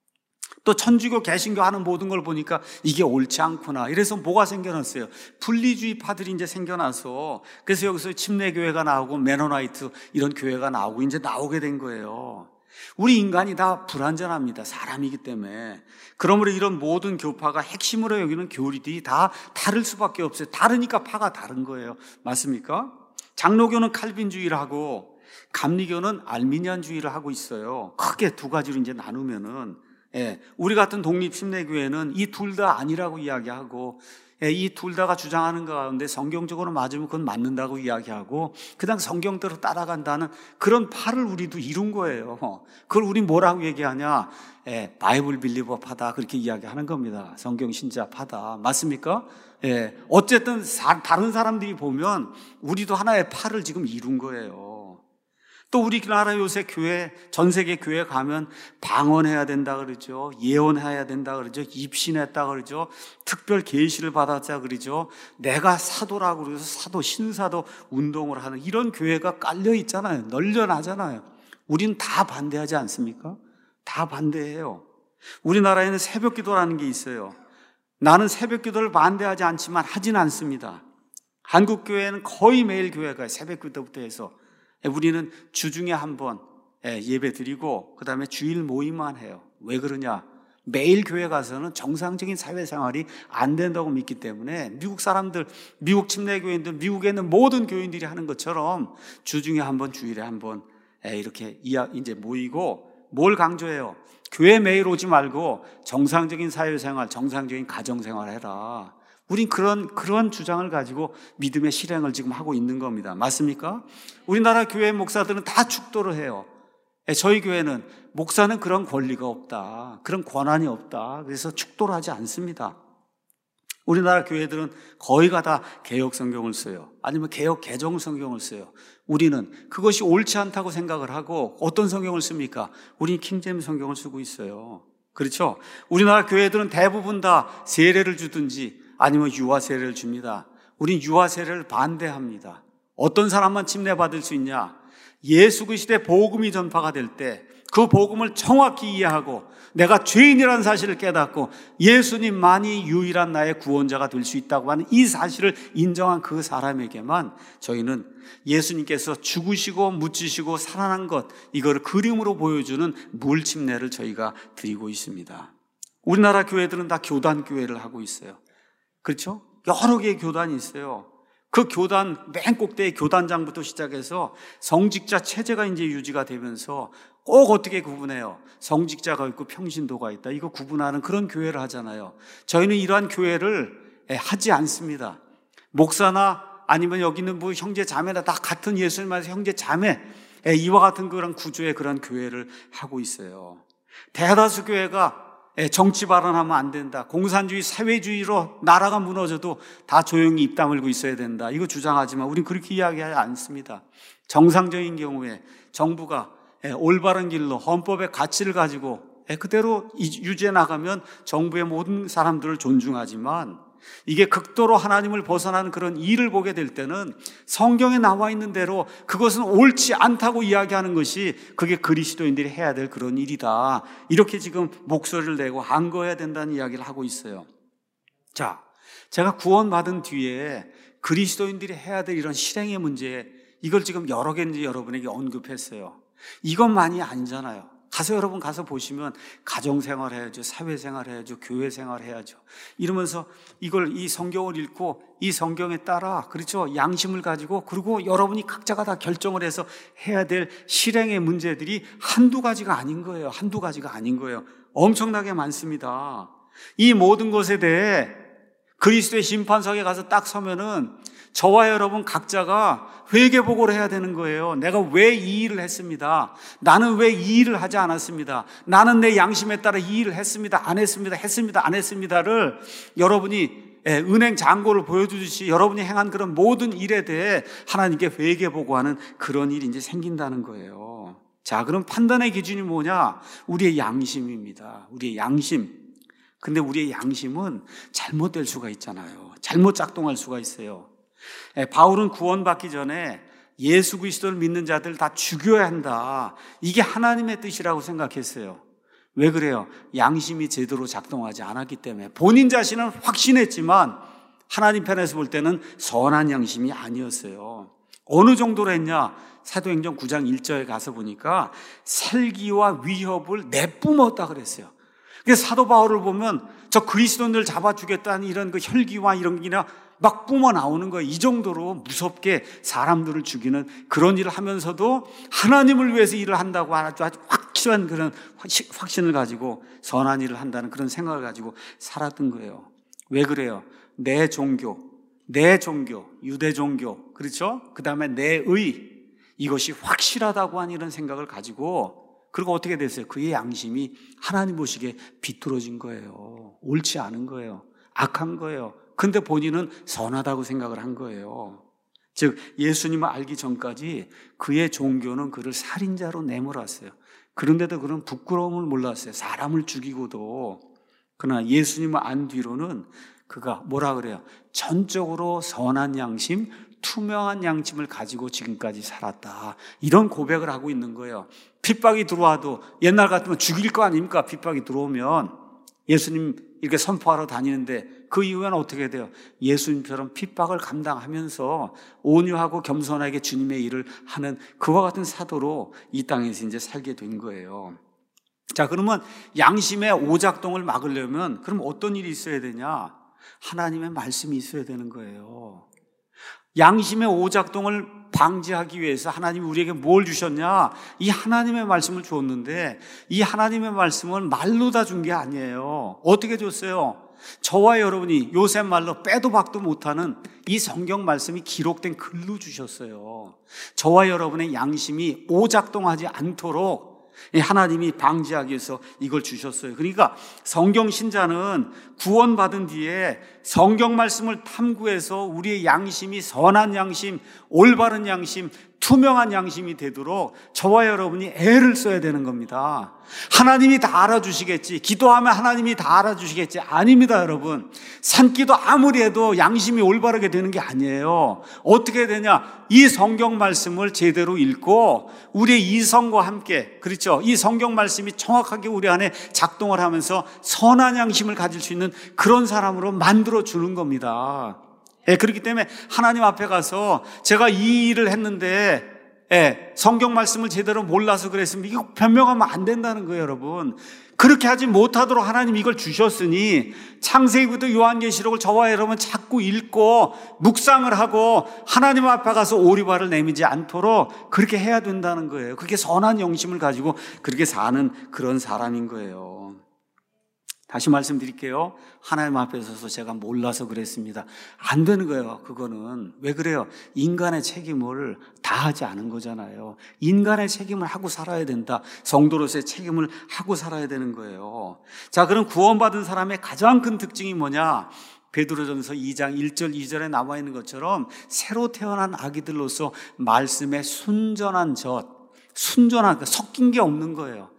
또 천주교 개신교 하는 모든 걸 보니까 이게 옳지 않구나. 이래서 뭐가 생겨났어요? 분리주의 파들이 이제 생겨나서, 그래서 여기서 침례교회가 나오고 메노나이트 이런 교회가 나오고 이제 나오게 된 거예요. 우리 인간이 다 불완전합니다. 사람이기 때문에. 그러므로 이런 모든 교파가 핵심으로 여기는 교리들이 다 다를 수밖에 없어요. 다르니까 파가 다른 거예요. 맞습니까? 장로교는 칼빈주의를 하고 감리교는 알미니안주의를 하고 있어요. 크게 두 가지로 이제 나누면은, 우리 같은 독립침례교회는 이 둘 다 아니라고 이야기하고, 이 둘 다가 주장하는 가운데 성경적으로 맞으면 그건 맞는다고 이야기하고 그냥 성경대로 따라간다는 그런 파를 우리도 이룬 거예요. 그걸 우리 뭐라고 얘기하냐? 바이블 빌리버 파다 그렇게 이야기하는 겁니다. 성경 신자 파다. 맞습니까? 어쨌든 다른 사람들이 보면 우리도 하나의 파를 지금 이룬 거예요. 또 우리나라 요새 교회, 전 세계 교회 가면 방언해야 된다 그러죠. 예언해야 된다 그러죠. 입신했다 그러죠. 특별 계시를 받았다 그러죠. 내가 사도라고 그래서 사도, 신사도 운동을 하는 이런 교회가 깔려 있잖아요. 널려나잖아요. 우린 다 반대하지 않습니까? 다 반대해요. 우리나라에는 새벽 기도라는 게 있어요. 나는 새벽 기도를 반대하지 않지만 하진 않습니다. 한국 교회는 거의 매일 교회가 새벽 기도부터 해서 우리는 주중에 한 번 예배 드리고 그 다음에 주일 모임만 해요. 왜 그러냐? 매일 교회 가서는 정상적인 사회생활이 안 된다고 믿기 때문에 미국 사람들, 미국 침례교인들, 미국에 있는 모든 교인들이 하는 것처럼 주중에 한 번, 주일에 한 번 이렇게 이제 모이고 뭘 강조해요? 교회 매일 오지 말고 정상적인 사회생활, 정상적인 가정생활 해라. 우린 그런 주장을 가지고 믿음의 실행을 지금 하고 있는 겁니다. 맞습니까? 우리나라 교회 목사들은 다 축도를 해요. 저희 교회는 목사는 그런 권리가 없다. 그런 권한이 없다. 그래서 축도를 하지 않습니다. 우리나라 교회들은 거의가 다 개역 성경을 써요. 아니면 개역 개정 성경을 써요. 우리는 그것이 옳지 않다고 생각을 하고 어떤 성경을 씁니까? 우리는 킹제임스 성경을 쓰고 있어요. 그렇죠? 우리나라 교회들은 대부분 다 세례를 주든지 아니면 유아 세례를 줍니다. 우린 유아 세례를 반대합니다. 어떤 사람만 침례받을 수 있냐? 예수 그리스도의 복음이 전파가 될 때 그 복음을 정확히 이해하고 내가 죄인이라는 사실을 깨닫고 예수님만이 유일한 나의 구원자가 될 수 있다고 하는 이 사실을 인정한 그 사람에게만 저희는 예수님께서 죽으시고 묻히시고 살아난 것, 이거를 그림으로 보여주는 물 침례를 저희가 드리고 있습니다. 우리나라 교회들은 다 교단 교회를 하고 있어요. 그렇죠? 여러 개의 교단이 있어요. 그 교단 맨 꼭대기 교단장부터 시작해서 성직자 체제가 이제 유지가 되면서 꼭 어떻게 구분해요? 성직자가 있고 평신도가 있다. 이거 구분하는 그런 교회를 하잖아요. 저희는 이러한 교회를 하지 않습니다. 목사나 아니면 여기 있는 뭐 형제 자매나 다 같은 예수님 안에서 형제 자매, 이와 같은 그런 구조의 그런 교회를 하고 있어요. 대다수 교회가 정치 발언하면 안 된다. 공산주의, 사회주의로 나라가 무너져도 다 조용히 입 다물고 있어야 된다. 이거 주장하지만 우린 그렇게 이야기하지 않습니다. 정상적인 경우에 정부가 올바른 길로 헌법의 가치를 가지고 그대로 유지해 나가면 정부의 모든 사람들을 존중하지만 이게 극도로 하나님을 벗어나는 그런 일을 보게 될 때는 성경에 나와 있는 대로 그것은 옳지 않다고 이야기하는 것이 그게 그리스도인들이 해야 될 그런 일이다. 이렇게 지금 목소리를 내고 항거해야 된다는 이야기를 하고 있어요. 자, 제가 구원받은 뒤에 그리스도인들이 해야 될 이런 실행의 문제, 이걸 지금 여러 개 이제 여러분에게 언급했어요. 이것만이 아니잖아요. 여러분 가서 보시면 가정생활 해야죠. 사회생활 해야죠. 교회생활 해야죠. 이러면서 이 성경을 읽고 이 성경에 따라, 그렇죠? 양심을 가지고, 그리고 여러분이 각자가 다 결정을 해서 해야 될 실행의 문제들이 한두 가지가 아닌 거예요. 한두 가지가 아닌 거예요. 엄청나게 많습니다. 이 모든 것에 대해 그리스도의 심판석에 가서 딱 서면은 저와 여러분 각자가 회개보고를 해야 되는 거예요. 내가 왜 이 일을 했습니다. 나는 왜 이 일을 하지 않았습니다. 나는 내 양심에 따라 이 일을 했습니다. 안 했습니다. 했습니다. 안 했습니다를 여러분이 은행 잔고를 보여주듯이 여러분이 행한 그런 모든 일에 대해 하나님께 회개보고하는 그런 일이 이제 생긴다는 거예요. 자, 그럼 판단의 기준이 뭐냐? 우리의 양심입니다. 우리의 양심. 근데 우리의 양심은 잘못될 수가 있잖아요. 잘못 작동할 수가 있어요. 바울은 구원받기 전에 예수 그리스도를 믿는 자들 다 죽여야 한다. 이게 하나님의 뜻이라고 생각했어요. 왜 그래요? 양심이 제대로 작동하지 않았기 때문에. 본인 자신은 확신했지만 하나님 편에서 볼 때는 선한 양심이 아니었어요. 어느 정도로 했냐? 사도행전 9장 1절에 가서 보니까 살기와 위협을 내뿜었다 그랬어요. 그래서 사도 바울을 보면 저 그리스도인들 잡아 죽였다는 이런 그 혈기와 이런 게나 막 뿜어 나오는 거예요. 이 정도로 무섭게 사람들을 죽이는 그런 일을 하면서도 하나님을 위해서 일을 한다고 아주 확실한 그런 확신을 가지고 선한 일을 한다는 그런 생각을 가지고 살았던 거예요. 왜 그래요? 내 종교, 유대 종교, 그렇죠? 그 다음에 내 의, 이것이 확실하다고 하는 이런 생각을 가지고, 그리고 어떻게 됐어요? 그의 양심이 하나님 보시기에 비뚤어진 거예요. 옳지 않은 거예요. 악한 거예요. 근데 본인은 선하다고 생각을 한 거예요. 즉 예수님을 알기 전까지 그의 종교는 그를 살인자로 내몰았어요. 그런데도 그는 부끄러움을 몰랐어요. 사람을 죽이고도. 그러나 예수님을 안 뒤로는 그가 뭐라 그래요? 전적으로 선한 양심, 투명한 양심을 가지고 지금까지 살았다. 이런 고백을 하고 있는 거예요. 핍박이 들어와도 옛날 같으면 죽일 거 아닙니까? 핍박이 들어오면 예수님 이렇게 선포하러 다니는데 그 이후에는 어떻게 돼요? 예수님처럼 핍박을 감당하면서 온유하고 겸손하게 주님의 일을 하는 그와 같은 사도로 이 땅에서 이제 살게 된 거예요. 자, 그러면 양심의 오작동을 막으려면 그럼 어떤 일이 있어야 되냐? 하나님의 말씀이 있어야 되는 거예요. 양심의 오작동을 방지하기 위해서 하나님이 우리에게 뭘 주셨냐? 이 하나님의 말씀을 주었는데 이 하나님의 말씀은 말로 다 준 게 아니에요. 어떻게 줬어요? 저와 여러분이 요새 말로 빼도 박도 못하는 이 성경 말씀이 기록된 글로 주셨어요. 저와 여러분의 양심이 오작동하지 않도록 하나님이 방지하기 위해서 이걸 주셨어요. 그러니까 성경 신자는 구원받은 뒤에 성경 말씀을 탐구해서 우리의 양심이 선한 양심, 올바른 양심, 투명한 양심이 되도록 저와 여러분이 애를 써야 되는 겁니다. 하나님이 다 알아주시겠지, 기도하면 하나님이 다 알아주시겠지. 아닙니다, 여러분. 산기도 아무리 해도 양심이 올바르게 되는 게 아니에요. 어떻게 되냐? 이 성경 말씀을 제대로 읽고 우리의 이성과 함께, 그렇죠? 이 성경 말씀이 정확하게 우리 안에 작동을 하면서 선한 양심을 가질 수 있는 그런 사람으로 만들어 주는 겁니다. 그렇기 때문에 하나님 앞에 가서 제가 이 일을 했는데 성경 말씀을 제대로 몰라서 그랬습니다, 이거 변명하면 안 된다는 거예요, 여러분. 그렇게 하지 못하도록 하나님 이걸 주셨으니 창세기부터 요한계시록을 저와 여러분 자꾸 읽고 묵상을 하고 하나님 앞에 가서 오리발을 내밀지 않도록 그렇게 해야 된다는 거예요. 그렇게 선한 영심을 가지고 그렇게 사는 그런 사람인 거예요. 다시 말씀드릴게요. 하나님 앞에 서서 제가 몰라서 그랬습니다, 안 되는 거예요. 그거는 왜 그래요? 인간의 책임을 다하지 않은 거잖아요. 인간의 책임을 하고 살아야 된다. 성도로서의 책임을 하고 살아야 되는 거예요. 자, 그럼 구원받은 사람의 가장 큰 특징이 뭐냐? 베드로전서 2장 1절 2절에 나와 있는 것처럼 새로 태어난 아기들로서 말씀에 순전한 순전한, 섞인 게 없는 거예요.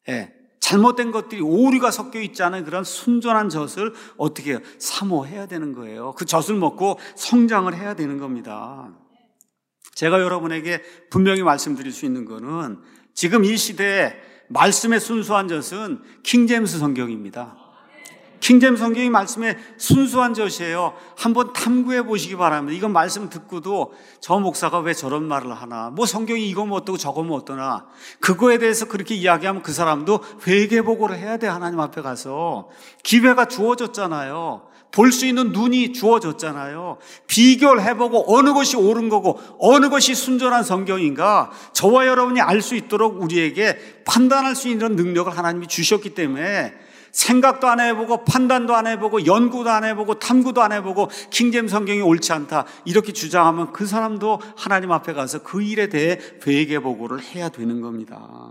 잘못된 것들이 오류가 섞여 있지 않은 그런 순전한 젖을 어떻게 해요? 사모해야 되는 거예요. 그 젖을 먹고 성장을 해야 되는 겁니다. 제가 여러분에게 분명히 말씀드릴 수 있는 거는 지금 이 시대에 말씀의 순수한 젖은 킹제임스 성경입니다. 킹제임스 성경이 말씀의 순수한 젖이에요. 한번 탐구해 보시기 바랍니다. 이건 말씀 듣고도 저 목사가 왜 저런 말을 하나, 뭐 성경이 이거 뭐 어떠고 저거 뭐 어떠나, 그거에 대해서 그렇게 이야기하면 그 사람도 회개보고를 해야 돼. 하나님 앞에 가서 기회가 주어졌잖아요. 볼 수 있는 눈이 주어졌잖아요. 비교를 해보고 어느 것이 옳은 거고 어느 것이 순전한 성경인가 저와 여러분이 알 수 있도록 우리에게 판단할 수 있는 능력을 하나님이 주셨기 때문에 생각도 안 해보고 판단도 안 해보고 연구도 안 해보고 탐구도 안 해보고 킹제임스 성경이 옳지 않다 이렇게 주장하면 그 사람도 하나님 앞에 가서 그 일에 대해 회개보고를 해야 되는 겁니다.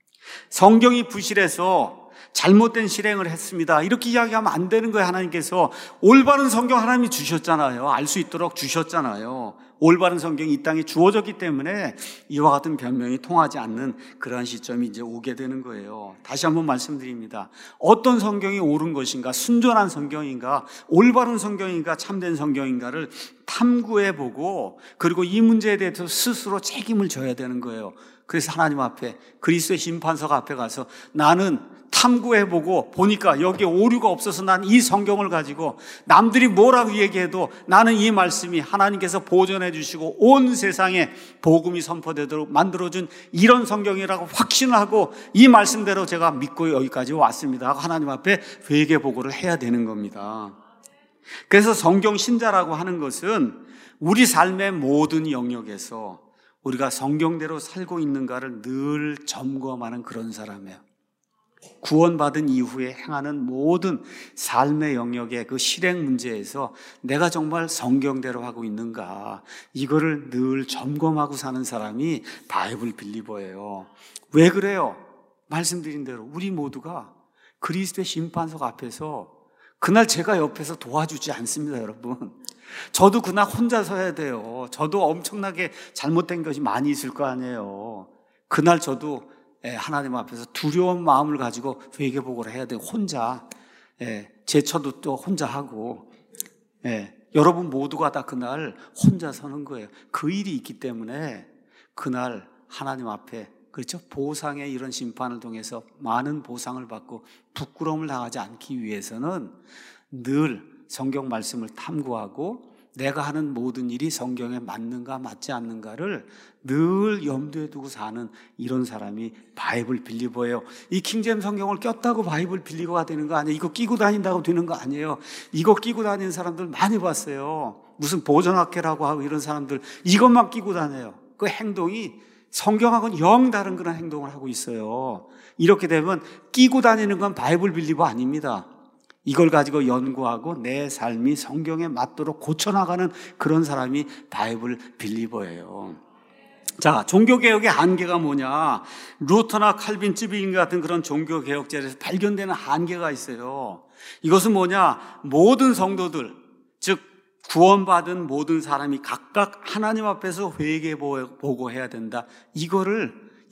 성경이 부실해서 잘못된 실행을 했습니다, 이렇게 이야기하면 안 되는 거예요. 하나님께서 올바른 성경 하나님이 주셨잖아요. 알 수 있도록 주셨잖아요. 올바른 성경이 이 땅에 주어졌기 때문에 이와 같은 변명이 통하지 않는 그러한 시점이 이제 오게 되는 거예요. 다시 한번 말씀드립니다. 어떤 성경이 옳은 것인가, 순전한 성경인가, 올바른 성경인가, 참된 성경인가를 탐구해보고 그리고 이 문제에 대해서 스스로 책임을 져야 되는 거예요. 그래서 하나님 앞에 그리스도의 심판석 앞에 가서 나는 탐구해보고 보니까 여기에 오류가 없어서 난 이 성경을 가지고 남들이 뭐라고 얘기해도 나는 이 말씀이 하나님께서 보존해 주시고 온 세상에 복음이 선포되도록 만들어준 이런 성경이라고 확신을 하고 이 말씀대로 제가 믿고 여기까지 왔습니다 하고 하나님 앞에 회개보고를 해야 되는 겁니다. 그래서 성경 신자라고 하는 것은 우리 삶의 모든 영역에서 우리가 성경대로 살고 있는가를 늘 점검하는 그런 사람이에요. 구원받은 이후에 행하는 모든 삶의 영역의 그 실행 문제에서 내가 정말 성경대로 하고 있는가, 이거를 늘 점검하고 사는 사람이 바이블 빌리버예요. 왜 그래요? 말씀드린 대로 우리 모두가 그리스도의 심판석 앞에서 그날 제가 옆에서 도와주지 않습니다, 여러분. 저도 그날 혼자 서야 돼요. 저도 엄청나게 잘못된 것이 많이 있을 거 아니에요. 그날 저도 하나님 앞에서 두려운 마음을 가지고 회개복을 해야 돼요. 혼자. 제처도 또 혼자 하고. 여러분 모두가 다 그날 혼자 서는 거예요. 그 일이 있기 때문에 그날 하나님 앞에, 그렇죠? 보상의 이런 심판을 통해서 많은 보상을 받고 부끄러움을 당하지 않기 위해서는 늘 성경 말씀을 탐구하고 내가 하는 모든 일이 성경에 맞는가 맞지 않는가를 늘 염두에 두고 사는 이런 사람이 바이블 빌리버예요. 이 킹제임 성경을 꼈다고 바이블 빌리버가 되는 거 아니에요. 이거 끼고 다닌다고 되는 거 아니에요. 이거 끼고 다니는 사람들 많이 봤어요. 무슨 보존학회라고 하고 이런 사람들 이것만 끼고 다녀요. 그 행동이 성경하고는 영 다른 그런 행동을 하고 있어요. 이렇게 되면 끼고 다니는 건 바이블 빌리버 아닙니다. 이걸 가지고 연구하고 내 삶이 성경에 맞도록 고쳐나가는 그런 사람이 바이블 빌리버예요. 자, 종교개혁의 한계가 뭐냐? 루터나 칼빈, 쯔빙 같은 그런 종교개혁자에서 발견되는 한계가 있어요. 이것은 뭐냐? 모든 성도들, 즉 구원받은 모든 사람이 각각 하나님 앞에서 회개보고 해야 된다. 이거를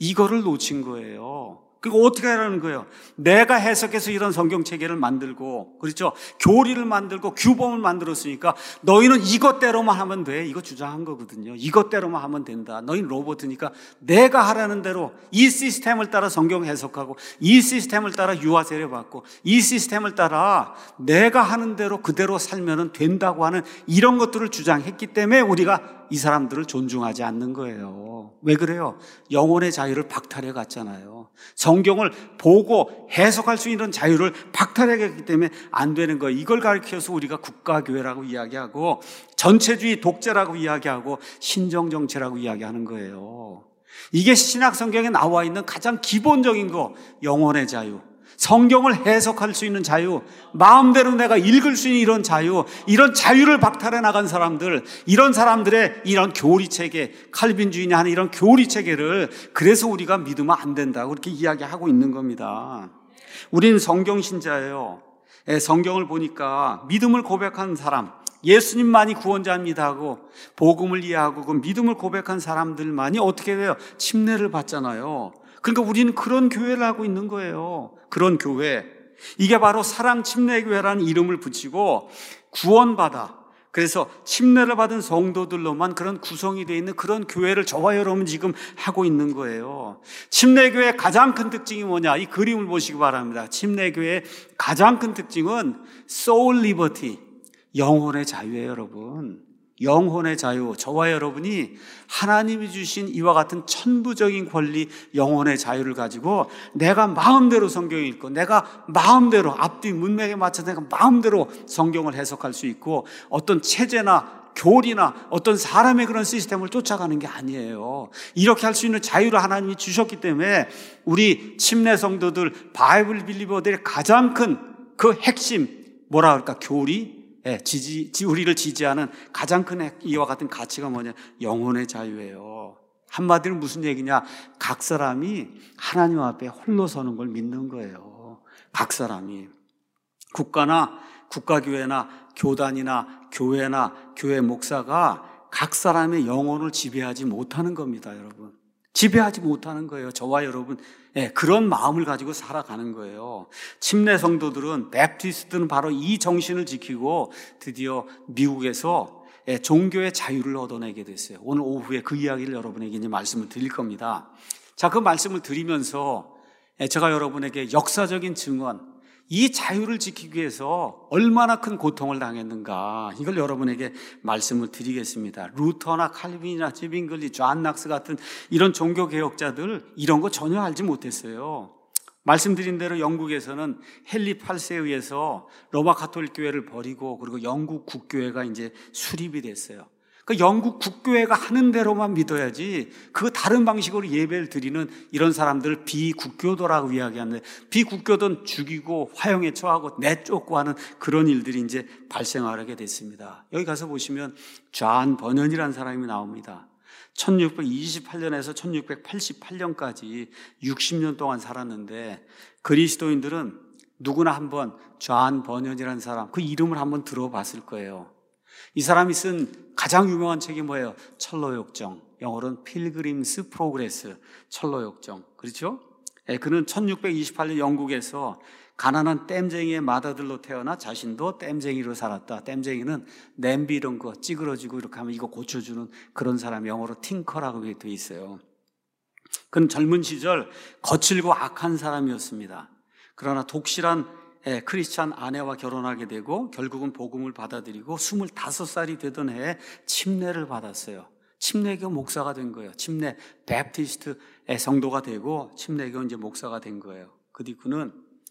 놓친 거예요. 그리고 어떻게 하라는 거예요? 내가 해석해서 이런 성경 체계를 만들고, 그렇죠? 교리를 만들고 규범을 만들었으니까 너희는 이것대로만 하면 돼. 이거 주장한 거거든요. 이것대로만 하면 된다. 너희는 로봇이니까 내가 하라는 대로 이 시스템을 따라 성경 해석하고, 이 시스템을 따라 유아 세례 받고, 이 시스템을 따라 내가 하는 대로 그대로 살면 된다고 하는 이런 것들을 주장했기 때문에 우리가 이 사람들을 존중하지 않는 거예요. 왜 그래요? 영혼의 자유를 박탈해 갔잖아요. 성경을 보고 해석할 수 있는 자유를 박탈해 갔기 때문에 안 되는 거예요. 이걸 가르쳐서 우리가 국가교회라고 이야기하고 전체주의 독재라고 이야기하고 신정정체라고 이야기하는 거예요. 이게 신약 성경에 나와 있는 가장 기본적인 거, 영혼의 자유. 성경을 해석할 수 있는 자유, 마음대로 내가 읽을 수 있는 이런 자유, 이런 자유를 박탈해 나간 사람들, 이런 사람들의 이런 교리체계, 칼빈주의냐 하는 이런 교리체계를 그래서 우리가 믿으면 안 된다고 그렇게 이야기하고 있는 겁니다. 우리는 성경신자예요. 성경을 보니까 믿음을 고백한 사람, 예수님만이 구원자입니다 하고 복음을 이해하고 그 믿음을 고백한 사람들만이 어떻게 돼요? 침례를 받잖아요. 그러니까 우리는 그런 교회를 하고 있는 거예요. 그런 교회. 이게 바로 사랑 침례교회라는 이름을 붙이고 구원받아. 그래서 침례를 받은 성도들로만 그런 구성이 되어 있는 그런 교회를 저와 여러분 지금 하고 있는 거예요. 침례교회의 가장 큰 특징이 뭐냐? 이 그림을 보시기 바랍니다. 침례교회의 가장 큰 특징은 soul liberty, 영혼의 자유예요, 여러분. 영혼의 자유, 저와 여러분이 하나님이 주신 이와 같은 천부적인 권리, 영혼의 자유를 가지고 내가 마음대로 성경을 읽고 내가 마음대로 앞뒤 문맥에 맞춰서 내가 마음대로 성경을 해석할 수 있고 어떤 체제나 교리나 어떤 사람의 그런 시스템을 쫓아가는 게 아니에요. 이렇게 할 수 있는 자유를 하나님이 주셨기 때문에 우리 침례 성도들, 바이블 빌리버들의 가장 큰 그 핵심, 뭐라 그럴까, 교리? 우리를 지지하는 가장 큰 이와 같은 가치가 뭐냐? 영혼의 자유예요. 한마디로 무슨 얘기냐? 각 사람이 하나님 앞에 홀로 서는 걸 믿는 거예요. 각 사람이. 국가나 국가교회나 교단이나 교회나 교회 목사가 각 사람의 영혼을 지배하지 못하는 겁니다, 여러분. 지배하지 못하는 거예요. 저와 여러분, 그런 마음을 가지고 살아가는 거예요. 침례 성도들은, 베프티스트는 바로 이 정신을 지키고 드디어 미국에서 종교의 자유를 얻어내게 됐어요. 오늘 오후에 그 이야기를 여러분에게 이제 말씀을 드릴 겁니다. 자, 그 말씀을 드리면서 제가 여러분에게 역사적인 증언, 이 자유를 지키기 위해서 얼마나 큰 고통을 당했는가, 이걸 여러분에게 말씀을 드리겠습니다. 루터나 칼빈이나 쯔빙글리, 존 낙스 같은 이런 종교개혁자들 이런 거 전혀 알지 못했어요. 말씀드린 대로 영국에서는 헨리 8세에 의해서 로마 가톨릭 교회를 버리고 그리고 영국 국교회가 이제 수립이 됐어요. 그 영국 국교회가 하는 대로만 믿어야지 그 다른 방식으로 예배를 드리는 이런 사람들을 비국교도라고 이야기하는데, 비국교도는 죽이고 화형에 처하고 내쫓고 하는 그런 일들이 이제 발생하게 됐습니다. 여기 가서 보시면 존 버년이라는 사람이 나옵니다. 1628년에서 1688년까지 60년 동안 살았는데, 그리스도인들은 누구나 한번 존 버년이라는 사람, 그 이름을 한번 들어봤을 거예요. 이 사람이 쓴 가장 유명한 책이 뭐예요? 철로역정. 영어로는 필그림스 프로그레스. 철로역정. 그렇죠? 그는 1628년 영국에서 가난한 땜쟁이의 맏아들로 태어나 자신도 땜쟁이로 살았다. 땜쟁이는 냄비 이런 거 찌그러지고 이렇게 하면 이거 고쳐주는 그런 사람, 영어로 팅커라고 되어 있어요. 그는 젊은 시절 거칠고 악한 사람이었습니다. 그러나 독실한 크리스찬 아내와 결혼하게 되고 결국은 복음을 받아들이고 25살이 되던 해에 침례를 받았어요. 침례교 목사가 된 거예요. 침례 베프티스트 성도가 되고 침례교 이제 목사가 된 거예요. 그 뒤 그는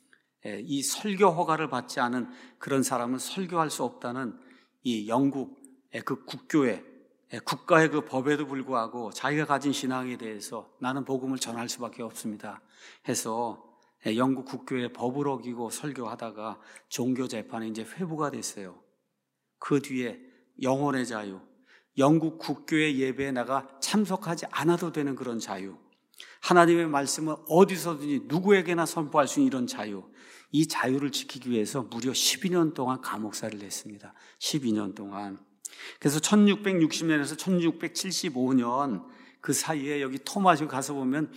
이 설교 허가를 받지 않은 그런 사람은 설교할 수 없다는 이 영국 그 국교회 국가의 그 법에도 불구하고 자기가 가진 신앙에 대해서 나는 복음을 전할 수밖에 없습니다 해서 영국 국교의 법을 어기고 설교하다가 종교 재판에 이제 회부가 됐어요. 그 뒤에 영혼의 자유, 영국 국교의 예배에 나가 참석하지 않아도 되는 그런 자유, 하나님의 말씀을 어디서든지 누구에게나 선포할 수 있는 이런 자유, 이 자유를 지키기 위해서 무려 12년 동안 감옥살이를 했습니다. 12년 동안. 그래서 1660년에서 1675년 그 사이에 여기 토마스 가서 보면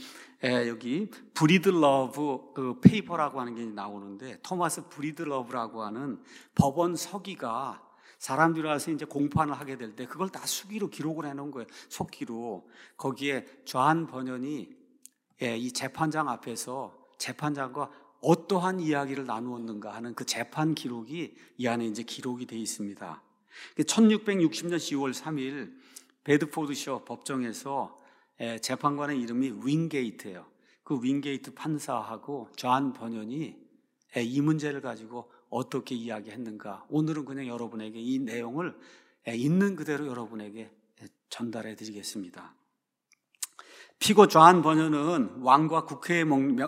여기 브리드 러브 그 페이퍼라고 하는 게 나오는데, 토마스 브리드 러브라고 하는 법원 서기가 사람들이 와서 이제 공판을 하게 될 때 그걸 다 수기로 기록을 해놓은 거예요. 속기로. 거기에 존 버년이 이 재판장 앞에서 재판장과 어떠한 이야기를 나누었는가 하는 그 재판 기록이 이 안에 이제 기록이 되어 있습니다. 1660년 10월 3일 베드포드셔 법정에서 재판관의 이름이 윙게이트예요. 그 윙게이트 판사하고 존 버년이 이 문제를 가지고 어떻게 이야기했는가, 오늘은 그냥 여러분에게 이 내용을 있는 그대로 여러분에게 전달해 드리겠습니다. 피고 존 버년은 왕과 국회의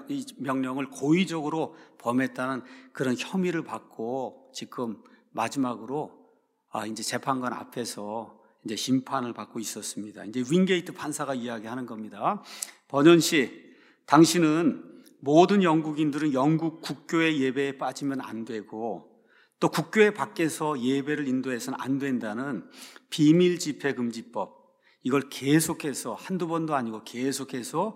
명령을 고의적으로 범했다는 그런 혐의를 받고 지금 마지막으로 이제 재판관 앞에서 이제 심판을 받고 있었습니다. 이제 윙게이트 판사가 이야기하는 겁니다. 버년 씨, 당신은 모든 영국인들은 영국 국교의 예배에 빠지면 안 되고 또 국교회 밖에서 예배를 인도해서는 안 된다는 비밀 집회 금지법, 이걸 계속해서 한두 번도 아니고 계속해서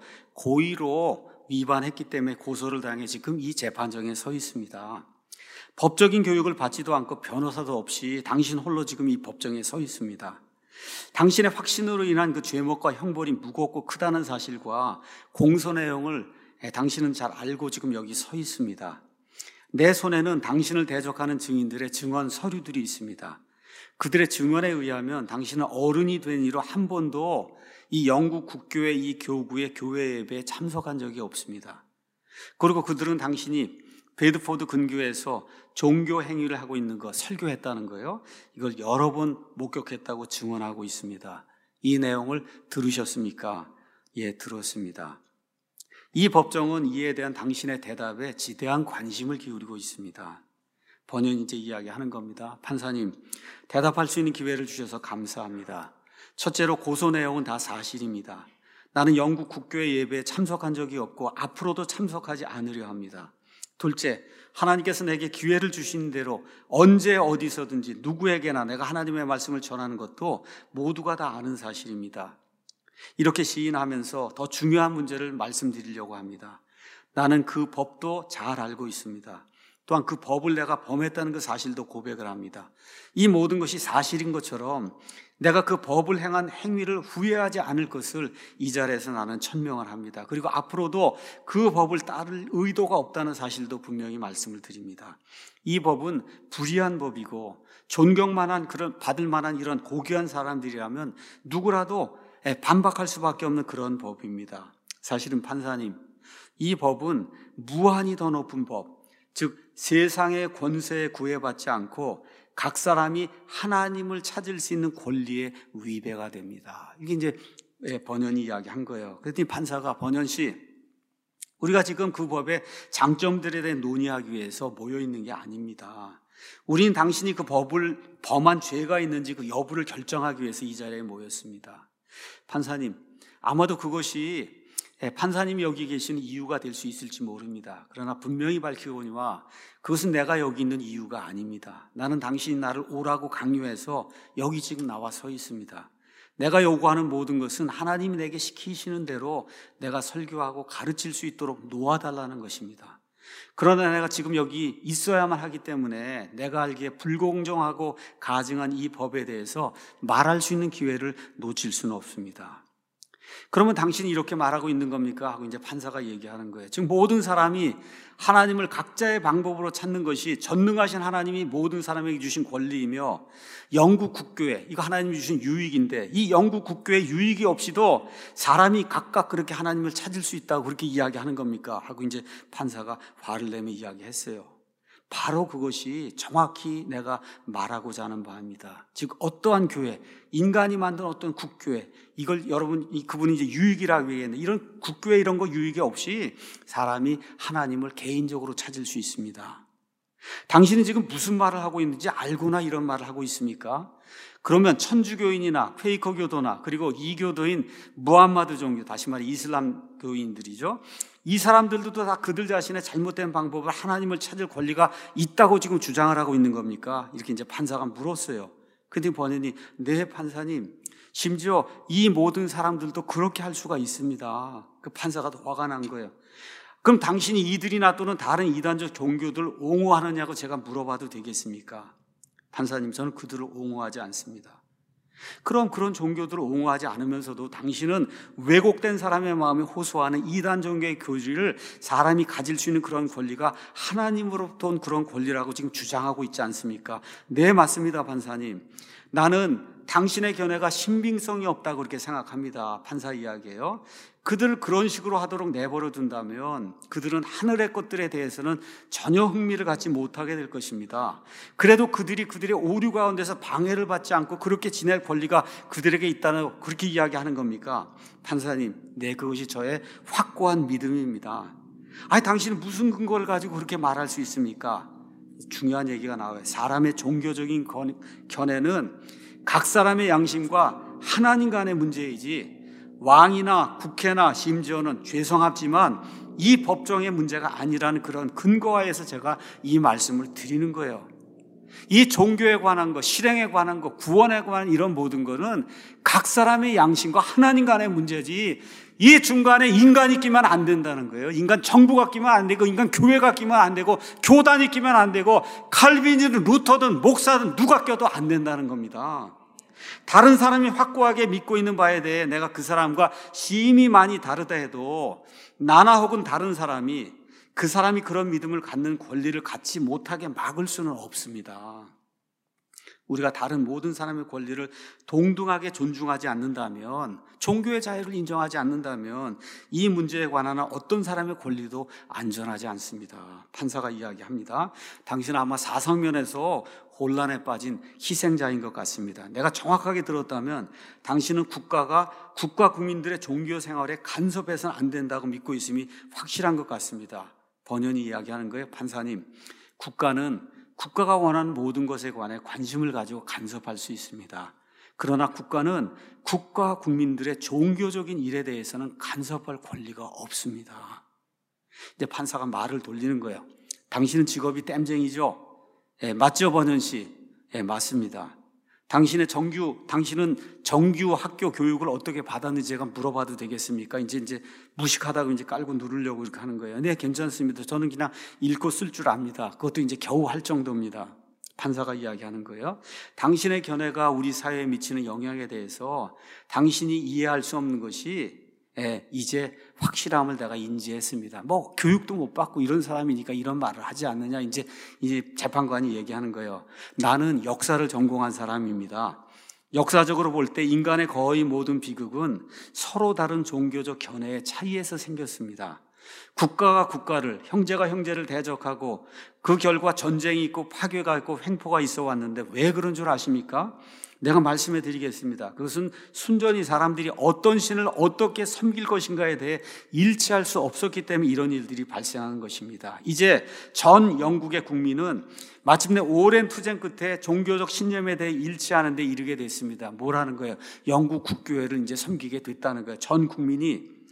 고의로 위반했기 때문에 고소를 당해 지금 이 재판정에 서 있습니다. 법적인 교육을 받지도 않고 변호사도 없이 당신 홀로 지금 이 법정에 서 있습니다. 당신의 확신으로 인한 그 죄목과 형벌이 무겁고 크다는 사실과 공소 내용을 당신은 잘 알고 지금 여기 서 있습니다. 내 손에는 당신을 대적하는 증인들의 증언 서류들이 있습니다. 그들의 증언에 의하면 당신은 어른이 된 이로 한 번도 이 영국 국교회 이 교구의 교회 예배에 참석한 적이 없습니다. 그리고 그들은 당신이 베드포드 근교에서 종교 행위를 하고 있는 거, 설교했다는 거예요. 이걸 여러 번 목격했다고 증언하고 있습니다. 이 내용을 들으셨습니까? 예, 들었습니다. 이 법정은 이에 대한 당신의 대답에 지대한 관심을 기울이고 있습니다. 번연이 이제 이야기하는 겁니다. 판사님, 대답할 수 있는 기회를 주셔서 감사합니다. 첫째로 고소 내용은 다 사실입니다. 나는 영국 국교의 예배에 참석한 적이 없고 앞으로도 참석하지 않으려 합니다. 둘째, 하나님께서 내게 기회를 주신 대로 언제 어디서든지 누구에게나 내가 하나님의 말씀을 전하는 것도 모두가 다 아는 사실입니다. 이렇게 시인하면서 더 중요한 문제를 말씀드리려고 합니다. 나는 그 법도 잘 알고 있습니다. 또한 그 법을 내가 범했다는 그 사실도 고백을 합니다. 이 모든 것이 사실인 것처럼 내가 그 법을 행한 행위를 후회하지 않을 것을 이 자리에서 나는 천명을 합니다. 그리고 앞으로도 그 법을 따를 의도가 없다는 사실도 분명히 말씀을 드립니다. 이 법은 불의한 법이고 존경만한 그런 받을 만한 이런 고귀한 사람들이라면 누구라도 반박할 수밖에 없는 그런 법입니다. 사실은 판사님, 이 법은 무한히 더 높은 법, 즉 세상의 권세에 구애받지 않고 각 사람이 하나님을 찾을 수 있는 권리의 위배가 됩니다. 이게 이제 번연이 이야기한 거예요. 그랬더니 판사가, 번연 씨, 우리가 지금 그 법의 장점들에 대해 논의하기 위해서 모여 있는 게 아닙니다. 우리는 당신이 그 법을 범한 죄가 있는지 그 여부를 결정하기 위해서 이 자리에 모였습니다. 판사님, 아마도 그것이 판사님이 여기 계시는 이유가 될 수 있을지 모릅니다. 그러나 분명히 밝히거니와 그것은 내가 여기 있는 이유가 아닙니다. 나는 당신이 나를 오라고 강요해서 여기 지금 나와 서 있습니다. 내가 요구하는 모든 것은 하나님이 내게 시키시는 대로 내가 설교하고 가르칠 수 있도록 놓아달라는 것입니다. 그러나 내가 지금 여기 있어야만 하기 때문에 내가 알기에 불공정하고 가증한 이 법에 대해서 말할 수 있는 기회를 놓칠 수는 없습니다. 그러면 당신이 이렇게 말하고 있는 겁니까? 하고 이제 판사가 얘기하는 거예요. 지금 모든 사람이 하나님을 각자의 방법으로 찾는 것이 전능하신 하나님이 모든 사람에게 주신 권리이며 영국 국교회, 이거 하나님이 주신 유익인데 이 영국 국교회 유익이 없이도 사람이 각각 그렇게 하나님을 찾을 수 있다고 그렇게 이야기하는 겁니까? 하고 이제 판사가 화를 내며 이야기했어요. 바로 그것이 정확히 내가 말하고자 하는 바입니다. 즉 어떠한 교회, 인간이 만든 어떤 국교회, 이걸 그분이 이제 유익이라고 얘기했는데 이런 국교회 이런 거 유익이 없이 사람이 하나님을 개인적으로 찾을 수 있습니다. 당신은 지금 무슨 말을 하고 있는지 알고나 이런 말을 하고 있습니까? 그러면 천주교인이나 퀘이커 교도나 그리고 이교도인 무함마드 종교, 다시 말해 이슬람 교인들이죠. 이 사람들도 다 그들 자신의 잘못된 방법을 하나님을 찾을 권리가 있다고 지금 주장을 하고 있는 겁니까? 이렇게 이제 판사가 물었어요. 근데 본인이 네 판사님, 심지어 이 모든 사람들도 그렇게 할 수가 있습니다. 그 판사가 더 화가 난 거예요. 그럼 당신이 이들이나 또는 다른 이단적 종교들을 옹호하느냐고 제가 물어봐도 되겠습니까? 판사님, 저는 그들을 옹호하지 않습니다. 그럼 그런 종교들을 옹호하지 않으면서도 당신은 왜곡된 사람의 마음에 호소하는 이단 종교의 교리를 사람이 가질 수 있는 그런 권리가 하나님으로부터 온 그런 권리라고 지금 주장하고 있지 않습니까? 네, 맞습니다, 판사님. 나는 당신의 견해가 신빙성이 없다고 그렇게 생각합니다. 판사 이야기예요. 그들을 그런 식으로 하도록 내버려 둔다면 그들은 하늘의 것들에 대해서는 전혀 흥미를 갖지 못하게 될 것입니다. 그래도 그들이 그들의 오류 가운데서 방해를 받지 않고 그렇게 지낼 권리가 그들에게 있다는, 그렇게 이야기하는 겁니까? 판사님, 네, 그것이 저의 확고한 믿음입니다. 아니, 당신은 무슨 근거를 가지고 그렇게 말할 수 있습니까? 중요한 얘기가 나와요. 사람의 종교적인 견해는 각 사람의 양심과 하나님 간의 문제이지 왕이나 국회나 심지어는 죄송하지만 이 법정의 문제가 아니라는 그런 근거하에서 제가 이 말씀을 드리는 거예요. 이 종교에 관한 것, 실행에 관한 것, 구원에 관한 이런 모든 것은 각 사람의 양심과 하나님 간의 문제지 이 중간에 인간이 끼면 안 된다는 거예요. 인간 정부가 끼면 안 되고 인간 교회가 끼면 안 되고 교단이 끼면 안 되고 칼빈이든 루터든 목사든 누가 껴도 안 된다는 겁니다. 다른 사람이 확고하게 믿고 있는 바에 대해 내가 그 사람과 심히 많이 다르다 해도 나나 혹은 다른 사람이 그 사람이 그런 믿음을 갖는 권리를 갖지 못하게 막을 수는 없습니다. 우리가 다른 모든 사람의 권리를 동등하게 존중하지 않는다면, 종교의 자유를 인정하지 않는다면 이 문제에 관한 어떤 사람의 권리도 안전하지 않습니다. 판사가 이야기합니다. 당신은 아마 사상면에서 혼란에 빠진 희생자인 것 같습니다. 내가 정확하게 들었다면 당신은 국가 국민들의 종교 생활에 간섭해서는 안 된다고 믿고 있음이 확실한 것 같습니다. 번연히 이야기하는 거예요. 판사님, 국가가 원하는 모든 것에 관해 관심을 가지고 간섭할 수 있습니다. 그러나 국가는 국가 국민들의 종교적인 일에 대해서는 간섭할 권리가 없습니다. 이제 판사가 말을 돌리는 거예요. 당신은 직업이 땜쟁이죠? 예, 맞죠, 번연 씨? 예, 맞습니다. 당신은 정규 학교 교육을 어떻게 받았는지 제가 물어봐도 되겠습니까? 이제 무식하다고 이제 깔고 누르려고 이렇게 하는 거예요. 네, 괜찮습니다. 저는 그냥 읽고 쓸 줄 압니다. 그것도 이제 겨우 할 정도입니다. 판사가 이야기하는 거예요. 당신의 견해가 우리 사회에 미치는 영향에 대해서 당신이 이해할 수 없는 것이 이제 확실함을 내가 인지했습니다. 교육도 못 받고 이런 사람이니까 이런 말을 하지 않느냐. 이제 재판관이 얘기하는 거예요. 나는 역사를 전공한 사람입니다. 역사적으로 볼 때 인간의 거의 모든 비극은 서로 다른 종교적 견해의 차이에서 생겼습니다. 국가가 국가를, 형제가 형제를 대적하고 그 결과 전쟁이 있고 파괴가 있고 횡포가 있어 왔는데 왜 그런 줄 아십니까? 내가 말씀해 드리겠습니다. 그것은 순전히 사람들이 어떤 신을 어떻게 섬길 것인가에 대해 일치할 수 없었기 때문에 이런 일들이 발생하는 것입니다. 이제 전 영국의 국민은 마침내 오랜 투쟁 끝에 종교적 신념에 대해 일치하는 데 이르게 됐습니다. 뭐라는 거예요? 영국 국교회를 이제 섬기게 됐다는 거예요. 전 국민이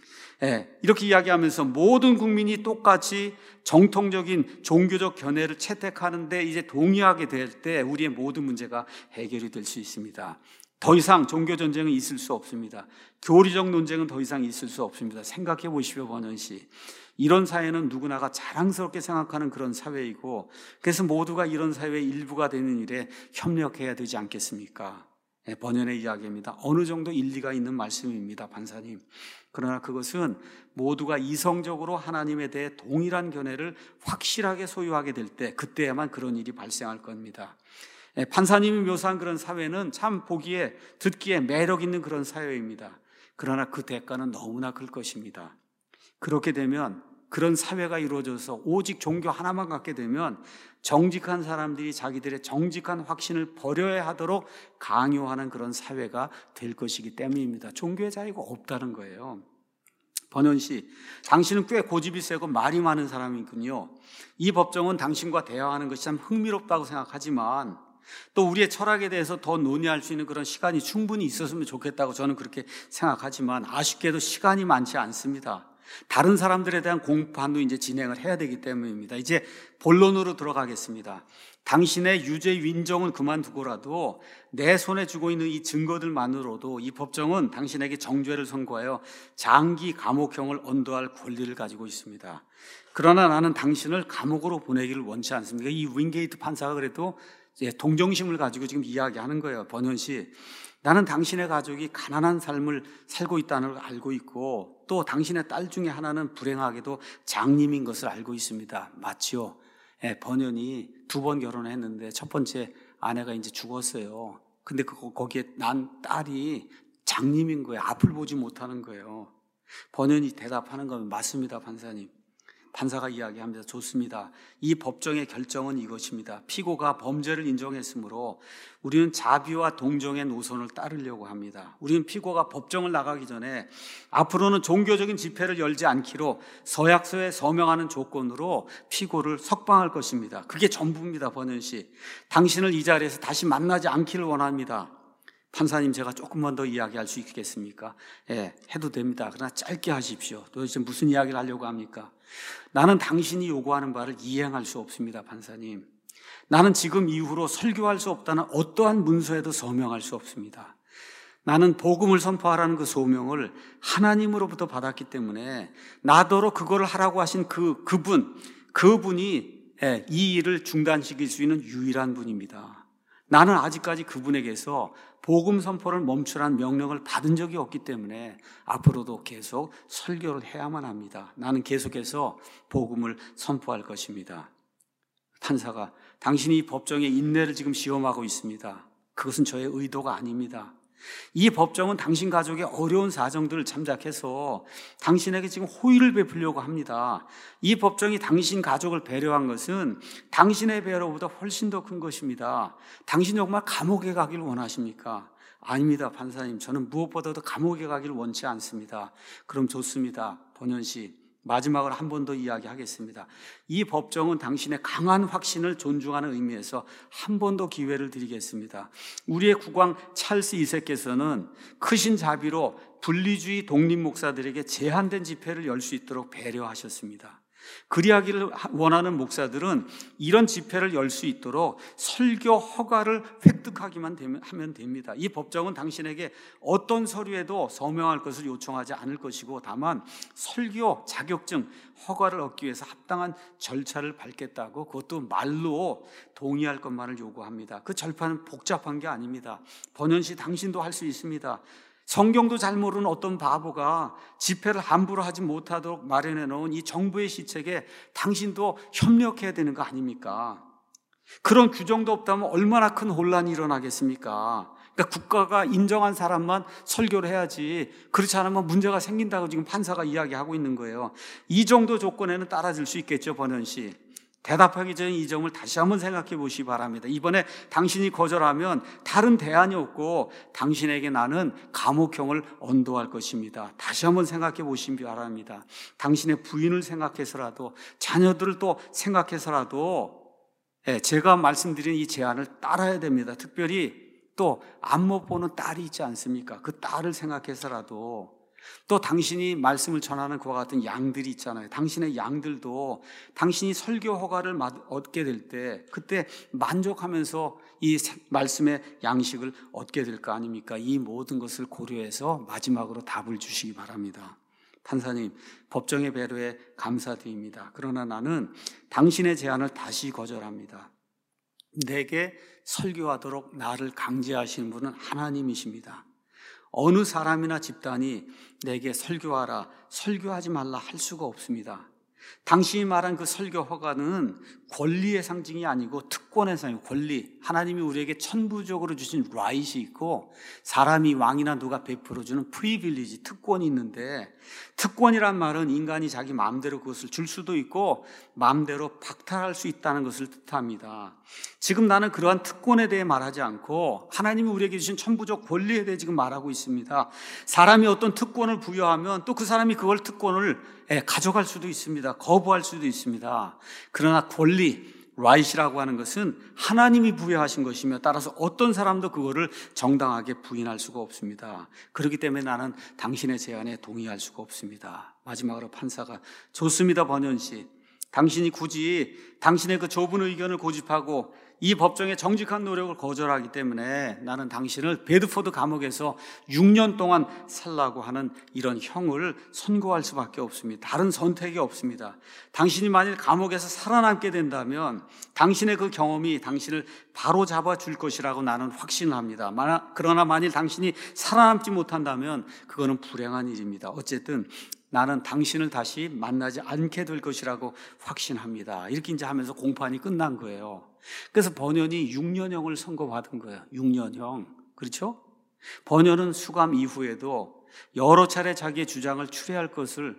이렇게 이야기하면서 모든 국민이 똑같이 정통적인 종교적 견해를 채택하는데 이제 동의하게 될 때 우리의 모든 문제가 해결이 될 수 있습니다. 더 이상 종교 전쟁은 있을 수 없습니다. 교리적 논쟁은 더 이상 있을 수 없습니다. 생각해 보십시오, 번연 씨. 이런 사회는 누구나가 자랑스럽게 생각하는 그런 사회이고, 그래서 모두가 이런 사회의 일부가 되는 일에 협력해야 되지 않겠습니까? 번연의 이야기입니다. 어느 정도 일리가 있는 말씀입니다, 판사님. 그러나 그것은 모두가 이성적으로 하나님에 대해 동일한 견해를 확실하게 소유하게 될 때, 그때야만 그런 일이 발생할 겁니다. 판사님이 묘사한 그런 사회는 참 보기에, 듣기에 매력 있는 그런 사회입니다. 그러나 그 대가는 너무나 클 것입니다. 그렇게 되면, 그런 사회가 이루어져서 오직 종교 하나만 갖게 되면 정직한 사람들이 자기들의 정직한 확신을 버려야 하도록 강요하는 그런 사회가 될 것이기 때문입니다. 종교의 자유가 없다는 거예요. 번연 씨, 당신은 꽤 고집이 세고 말이 많은 사람이군요. 이 법정은 당신과 대화하는 것이 참 흥미롭다고 생각하지만 또 우리의 철학에 대해서 더 논의할 수 있는 그런 시간이 충분히 있었으면 좋겠다고 저는 그렇게 생각하지만 아쉽게도 시간이 많지 않습니다. 다른 사람들에 대한 공판도 이제 진행을 해야 되기 때문입니다. 이제 본론으로 들어가겠습니다. 당신의 유죄 인정은 그만두고라도 내 손에 쥐고 있는 이 증거들만으로도 이 법정은 당신에게 정죄를 선고하여 장기 감옥형을 언도할 권리를 가지고 있습니다. 그러나 나는 당신을 감옥으로 보내기를 원치 않습니다. 이 윙게이트 판사가 그래도 동정심을 가지고 지금 이야기하는 거예요. 번연 씨, 나는 당신의 가족이 가난한 삶을 살고 있다는 걸 알고 있고 또 당신의 딸 중에 하나는 불행하게도 장님인 것을 알고 있습니다. 맞지요? 번연이 2번 결혼했는데 첫 번째 아내가 이제 죽었어요. 근데 거기에 난 딸이 장님인 거예요. 앞을 보지 못하는 거예요. 번연이 대답하는 건 맞습니다, 판사님. 판사가 이야기합니다. 좋습니다. 이 법정의 결정은 이것입니다. 피고가 범죄를 인정했으므로 우리는 자비와 동정의 노선을 따르려고 합니다. 우리는 피고가 법정을 나가기 전에 앞으로는 종교적인 집회를 열지 않기로 서약서에 서명하는 조건으로 피고를 석방할 것입니다. 그게 전부입니다, 번연 씨. 당신을 이 자리에서 다시 만나지 않기를 원합니다. 판사님, 제가 조금만 더 이야기할 수 있겠습니까? 해도 됩니다. 그러나 짧게 하십시오. 도대체 무슨 이야기를 하려고 합니까? 나는 당신이 요구하는 바를 이행할 수 없습니다, 판사님. 나는 지금 이후로 설교할 수 없다는 어떠한 문서에도 서명할 수 없습니다. 나는 복음을 선포하라는 그 소명을 하나님으로부터 받았기 때문에 나더러 그거를 하라고 하신 그분이 이 일을 중단시킬 수 있는 유일한 분입니다. 나는 아직까지 그분에게서 복음 선포를 멈추라는 명령을 받은 적이 없기 때문에 앞으로도 계속 설교를 해야만 합니다. 나는 계속해서 복음을 선포할 것입니다. 판사가, 당신이 이 법정의 인내를 지금 시험하고 있습니다. 그것은 저의 의도가 아닙니다. 이 법정은 당신 가족의 어려운 사정들을 참작해서 당신에게 지금 호의를 베풀려고 합니다. 이 법정이 당신 가족을 배려한 것은 당신의 배려보다 훨씬 더 큰 것입니다. 당신 정말 감옥에 가기를 원하십니까? 아닙니다, 판사님. 저는 무엇보다도 감옥에 가기를 원치 않습니다. 그럼 좋습니다, 번연 씨. 마지막으로 한 번 더 이야기하겠습니다. 이 법정은 당신의 강한 확신을 존중하는 의미에서 한 번 더 기회를 드리겠습니다. 우리의 국왕 찰스 2세께서는 크신 자비로 분리주의 독립 목사들에게 제한된 집회를 열 수 있도록 배려하셨습니다. 그리하기를 원하는 목사들은 이런 집회를 열 수 있도록 설교 허가를 획득하기만 하면 됩니다. 이 법정은 당신에게 어떤 서류에도 서명할 것을 요청하지 않을 것이고 다만 설교 자격증 허가를 얻기 위해서 합당한 절차를 밟겠다고 그것도 말로 동의할 것만을 요구합니다. 그 절차는 복잡한 게 아닙니다. 번연 씨, 당신도 할 수 있습니다. 성경도 잘 모르는 어떤 바보가 집회를 함부로 하지 못하도록 마련해 놓은 이 정부의 시책에 당신도 협력해야 되는 거 아닙니까? 그런 규정도 없다면 얼마나 큰 혼란이 일어나겠습니까? 그러니까 국가가 인정한 사람만 설교를 해야지 그렇지 않으면 문제가 생긴다고 지금 판사가 이야기하고 있는 거예요. 이 정도 조건에는 따라줄 수 있겠죠, 번연 씨? 대답하기 전에 이 점을 다시 한번 생각해 보시기 바랍니다. 이번에 당신이 거절하면 다른 대안이 없고 당신에게 나는 감옥형을 언도할 것입니다. 다시 한번 생각해 보시기 바랍니다. 당신의 부인을 생각해서라도 자녀들을 또 생각해서라도 제가 말씀드린 이 제안을 따라야 됩니다. 특별히 또 안 못 보는 딸이 있지 않습니까? 그 딸을 생각해서라도 또 당신이 말씀을 전하는 그와 같은 양들이 있잖아요. 당신의 양들도 당신이 설교 허가를 얻게 될 때 그때 만족하면서 이 말씀의 양식을 얻게 될 거 아닙니까? 이 모든 것을 고려해서 마지막으로 답을 주시기 바랍니다. 판사님, 법정의 배려에 감사드립니다. 그러나 나는 당신의 제안을 다시 거절합니다. 내게 설교하도록 나를 강제하시는 분은 하나님이십니다. 어느 사람이나 집단이 내게 설교하라, 설교하지 말라 할 수가 없습니다. 당신이 말한 그 설교 허가는 권리의 상징이 아니고 특권의 상징, 권리. 하나님이 우리에게 천부적으로 주신 라이트이 있고 사람이 왕이나 누가 베풀어주는 프리빌리지, 특권이 있는데 특권이란 말은 인간이 자기 마음대로 그것을 줄 수도 있고 마음대로 박탈할 수 있다는 것을 뜻합니다. 지금 나는 그러한 특권에 대해 말하지 않고 하나님이 우리에게 주신 천부적 권리에 대해 지금 말하고 있습니다. 사람이 어떤 특권을 부여하면 또 그 사람이 그걸 특권을 가져갈 수도 있습니다. 거부할 수도 있습니다. 그러나 권리, right이라고 하는 것은 하나님이 부여하신 것이며 따라서 어떤 사람도 그거를 정당하게 부인할 수가 없습니다. 그렇기 때문에 나는 당신의 제안에 동의할 수가 없습니다. 마지막으로 판사가 좋습니다. 번연씨, 당신이 굳이 당신의 그 좁은 의견을 고집하고 이 법정의 정직한 노력을 거절하기 때문에 나는 당신을 베드포드 감옥에서 6년 동안 살라고 하는 이런 형을 선고할 수밖에 없습니다. 다른 선택이 없습니다. 당신이 만일 감옥에서 살아남게 된다면 당신의 그 경험이 당신을 바로 잡아줄 것이라고 나는 확신을 합니다. 그러나 만일 당신이 살아남지 못한다면 그거는 불행한 일입니다. 어쨌든 나는 당신을 다시 만나지 않게 될 것이라고 확신합니다. 이렇게 이제 하면서 공판이 끝난 거예요. 그래서 번연이 6년형을 선고받은 거예요. 6년형. 그렇죠? 번연은 수감 이후에도 여러 차례 자기의 주장을 철회할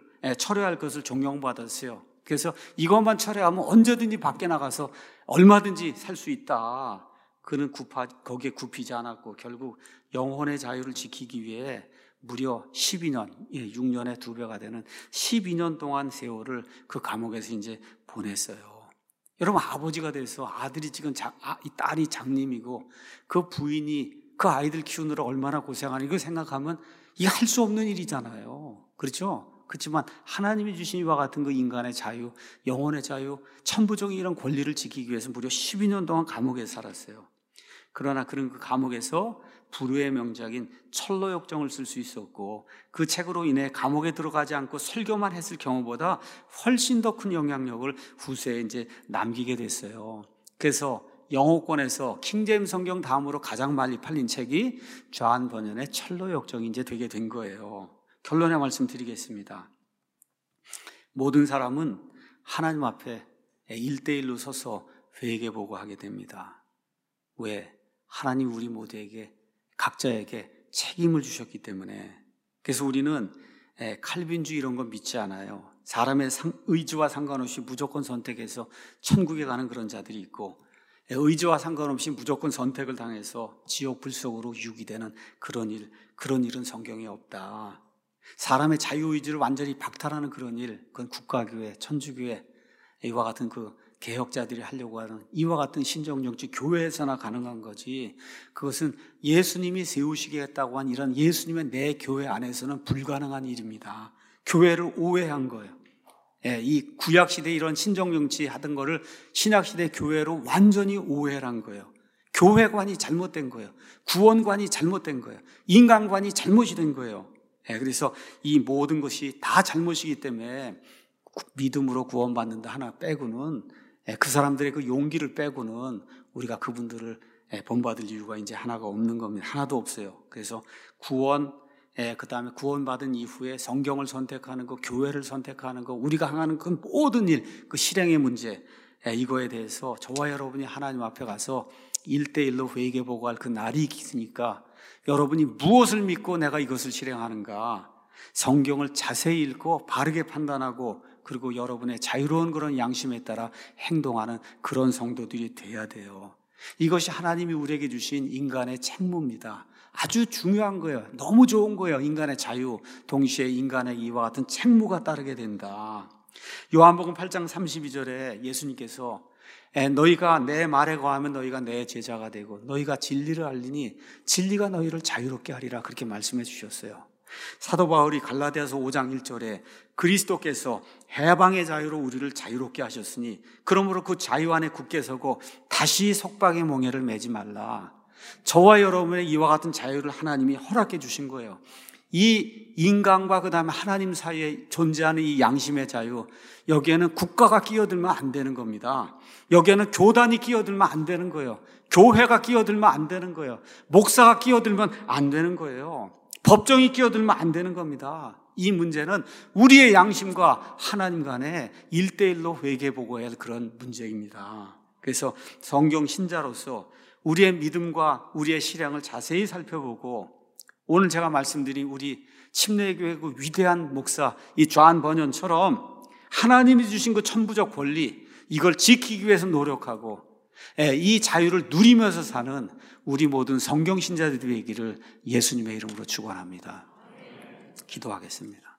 것을 종용받았어요. 그래서 이것만 철회하면 언제든지 밖에 나가서 얼마든지 살 수 있다. 그는 거기에 굽히지 않았고 결국 영혼의 자유를 지키기 위해 무려 12년, 6년의 2배가 되는 12년 동안 세월을 그 감옥에서 이제 보냈어요. 여러분, 아버지가 돼서 아들이 지금 이 딸이 장님이고 그 부인이 그 아이들 키우느라 얼마나 고생하는 이걸 생각하면 이게 할 수 없는 일이잖아요. 그렇죠? 그렇지만 하나님이 주신 이와 같은 그 인간의 자유, 영혼의 자유, 천부적인 이런 권리를 지키기 위해서 무려 12년 동안 감옥에 살았어요. 그러나 그런 그 감옥에서 불후의 명작인 철로역정을 쓸 수 있었고 그 책으로 인해 감옥에 들어가지 않고 설교만 했을 경우보다 훨씬 더 큰 영향력을 후세에 이제 남기게 됐어요. 그래서 영어권에서 킹제임스 성경 다음으로 가장 많이 팔린 책이 존 번연의 철로역정이 이제 되게 된 거예요. 결론의 말씀 드리겠습니다. 모든 사람은 하나님 앞에 1대1로 서서 회개보고 하게 됩니다. 왜? 하나님 우리 모두에게 각자에게 책임을 주셨기 때문에. 그래서 우리는 칼빈주의 이런 건 믿지 않아요. 사람의 의지와 상관없이 무조건 선택해서 천국에 가는 그런 자들이 있고 의지와 상관없이 무조건 선택을 당해서 지옥 불속으로 유기되는 그런 일은 성경에 없다. 사람의 자유의지를 완전히 박탈하는 그런 일, 그건 국가교회, 천주교회 이와 같은 그 개혁자들이 하려고 하는 이와 같은 신정정치 교회에서나 가능한 거지, 그것은 예수님이 세우시겠다고 한 이런 예수님의 내 교회 안에서는 불가능한 일입니다. 교회를 오해한 거예요. 이 구약시대 이런 신정정치 하던 거를 신약시대 교회로 완전히 오해를 한 거예요. 교회관이 잘못된 거예요. 구원관이 잘못된 거예요. 인간관이 잘못이 된 거예요. 그래서 이 모든 것이 다 잘못이기 때문에 믿음으로 구원받는다 하나 빼고는, 그 사람들의 그 용기를 빼고는 우리가 그분들을 본받을 이유가 이제 하나가 없는 겁니다. 하나도 없어요. 그래서 그 다음에 구원받은 이후에 성경을 선택하는 거, 교회를 선택하는 거, 우리가 행하는 그 모든 일, 그 실행의 문제, 이거에 대해서 저와 여러분이 하나님 앞에 가서 1대1로 회개보고 할 그 날이 있으니까 여러분이 무엇을 믿고 내가 이것을 실행하는가, 성경을 자세히 읽고 바르게 판단하고 그리고 여러분의 자유로운 그런 양심에 따라 행동하는 그런 성도들이 돼야 돼요. 이것이 하나님이 우리에게 주신 인간의 책무입니다. 아주 중요한 거예요. 너무 좋은 거예요. 인간의 자유, 동시에 인간의 이와 같은 책무가 따르게 된다. 요한복음 8장 32절에 예수님께서 너희가 내 말에 거하면 너희가 내 제자가 되고 너희가 진리를 알리니 진리가 너희를 자유롭게 하리라, 그렇게 말씀해 주셨어요. 사도 바울이 갈라디아서 5장 1절에 그리스도께서 해방의 자유로 우리를 자유롭게 하셨으니 그러므로 그 자유 안에 굳게 서고 다시 속박의 몽해를 매지 말라. 저와 여러분의 이와 같은 자유를 하나님이 허락해 주신 거예요. 이 인간과 그 다음에 하나님 사이에 존재하는 이 양심의 자유, 여기에는 국가가 끼어들면 안 되는 겁니다. 여기에는 교단이 끼어들면 안 되는 거예요. 교회가 끼어들면 안 되는 거예요. 목사가 끼어들면 안 되는 거예요. 법정이 끼어들면 안 되는 겁니다. 이 문제는 우리의 양심과 하나님 간에 1대1로 회개해보고 할 그런 문제입니다. 그래서 성경 신자로서 우리의 믿음과 우리의 신앙을 자세히 살펴보고, 오늘 제가 말씀드린 우리 침례교회 그 위대한 목사 이 존 버년처럼 하나님이 주신 그 천부적 권리, 이걸 지키기 위해서 노력하고 이 자유를 누리면서 사는 우리 모든 성경 신자들이 되기를 예수님의 이름으로 축원합니다. 기도하겠습니다.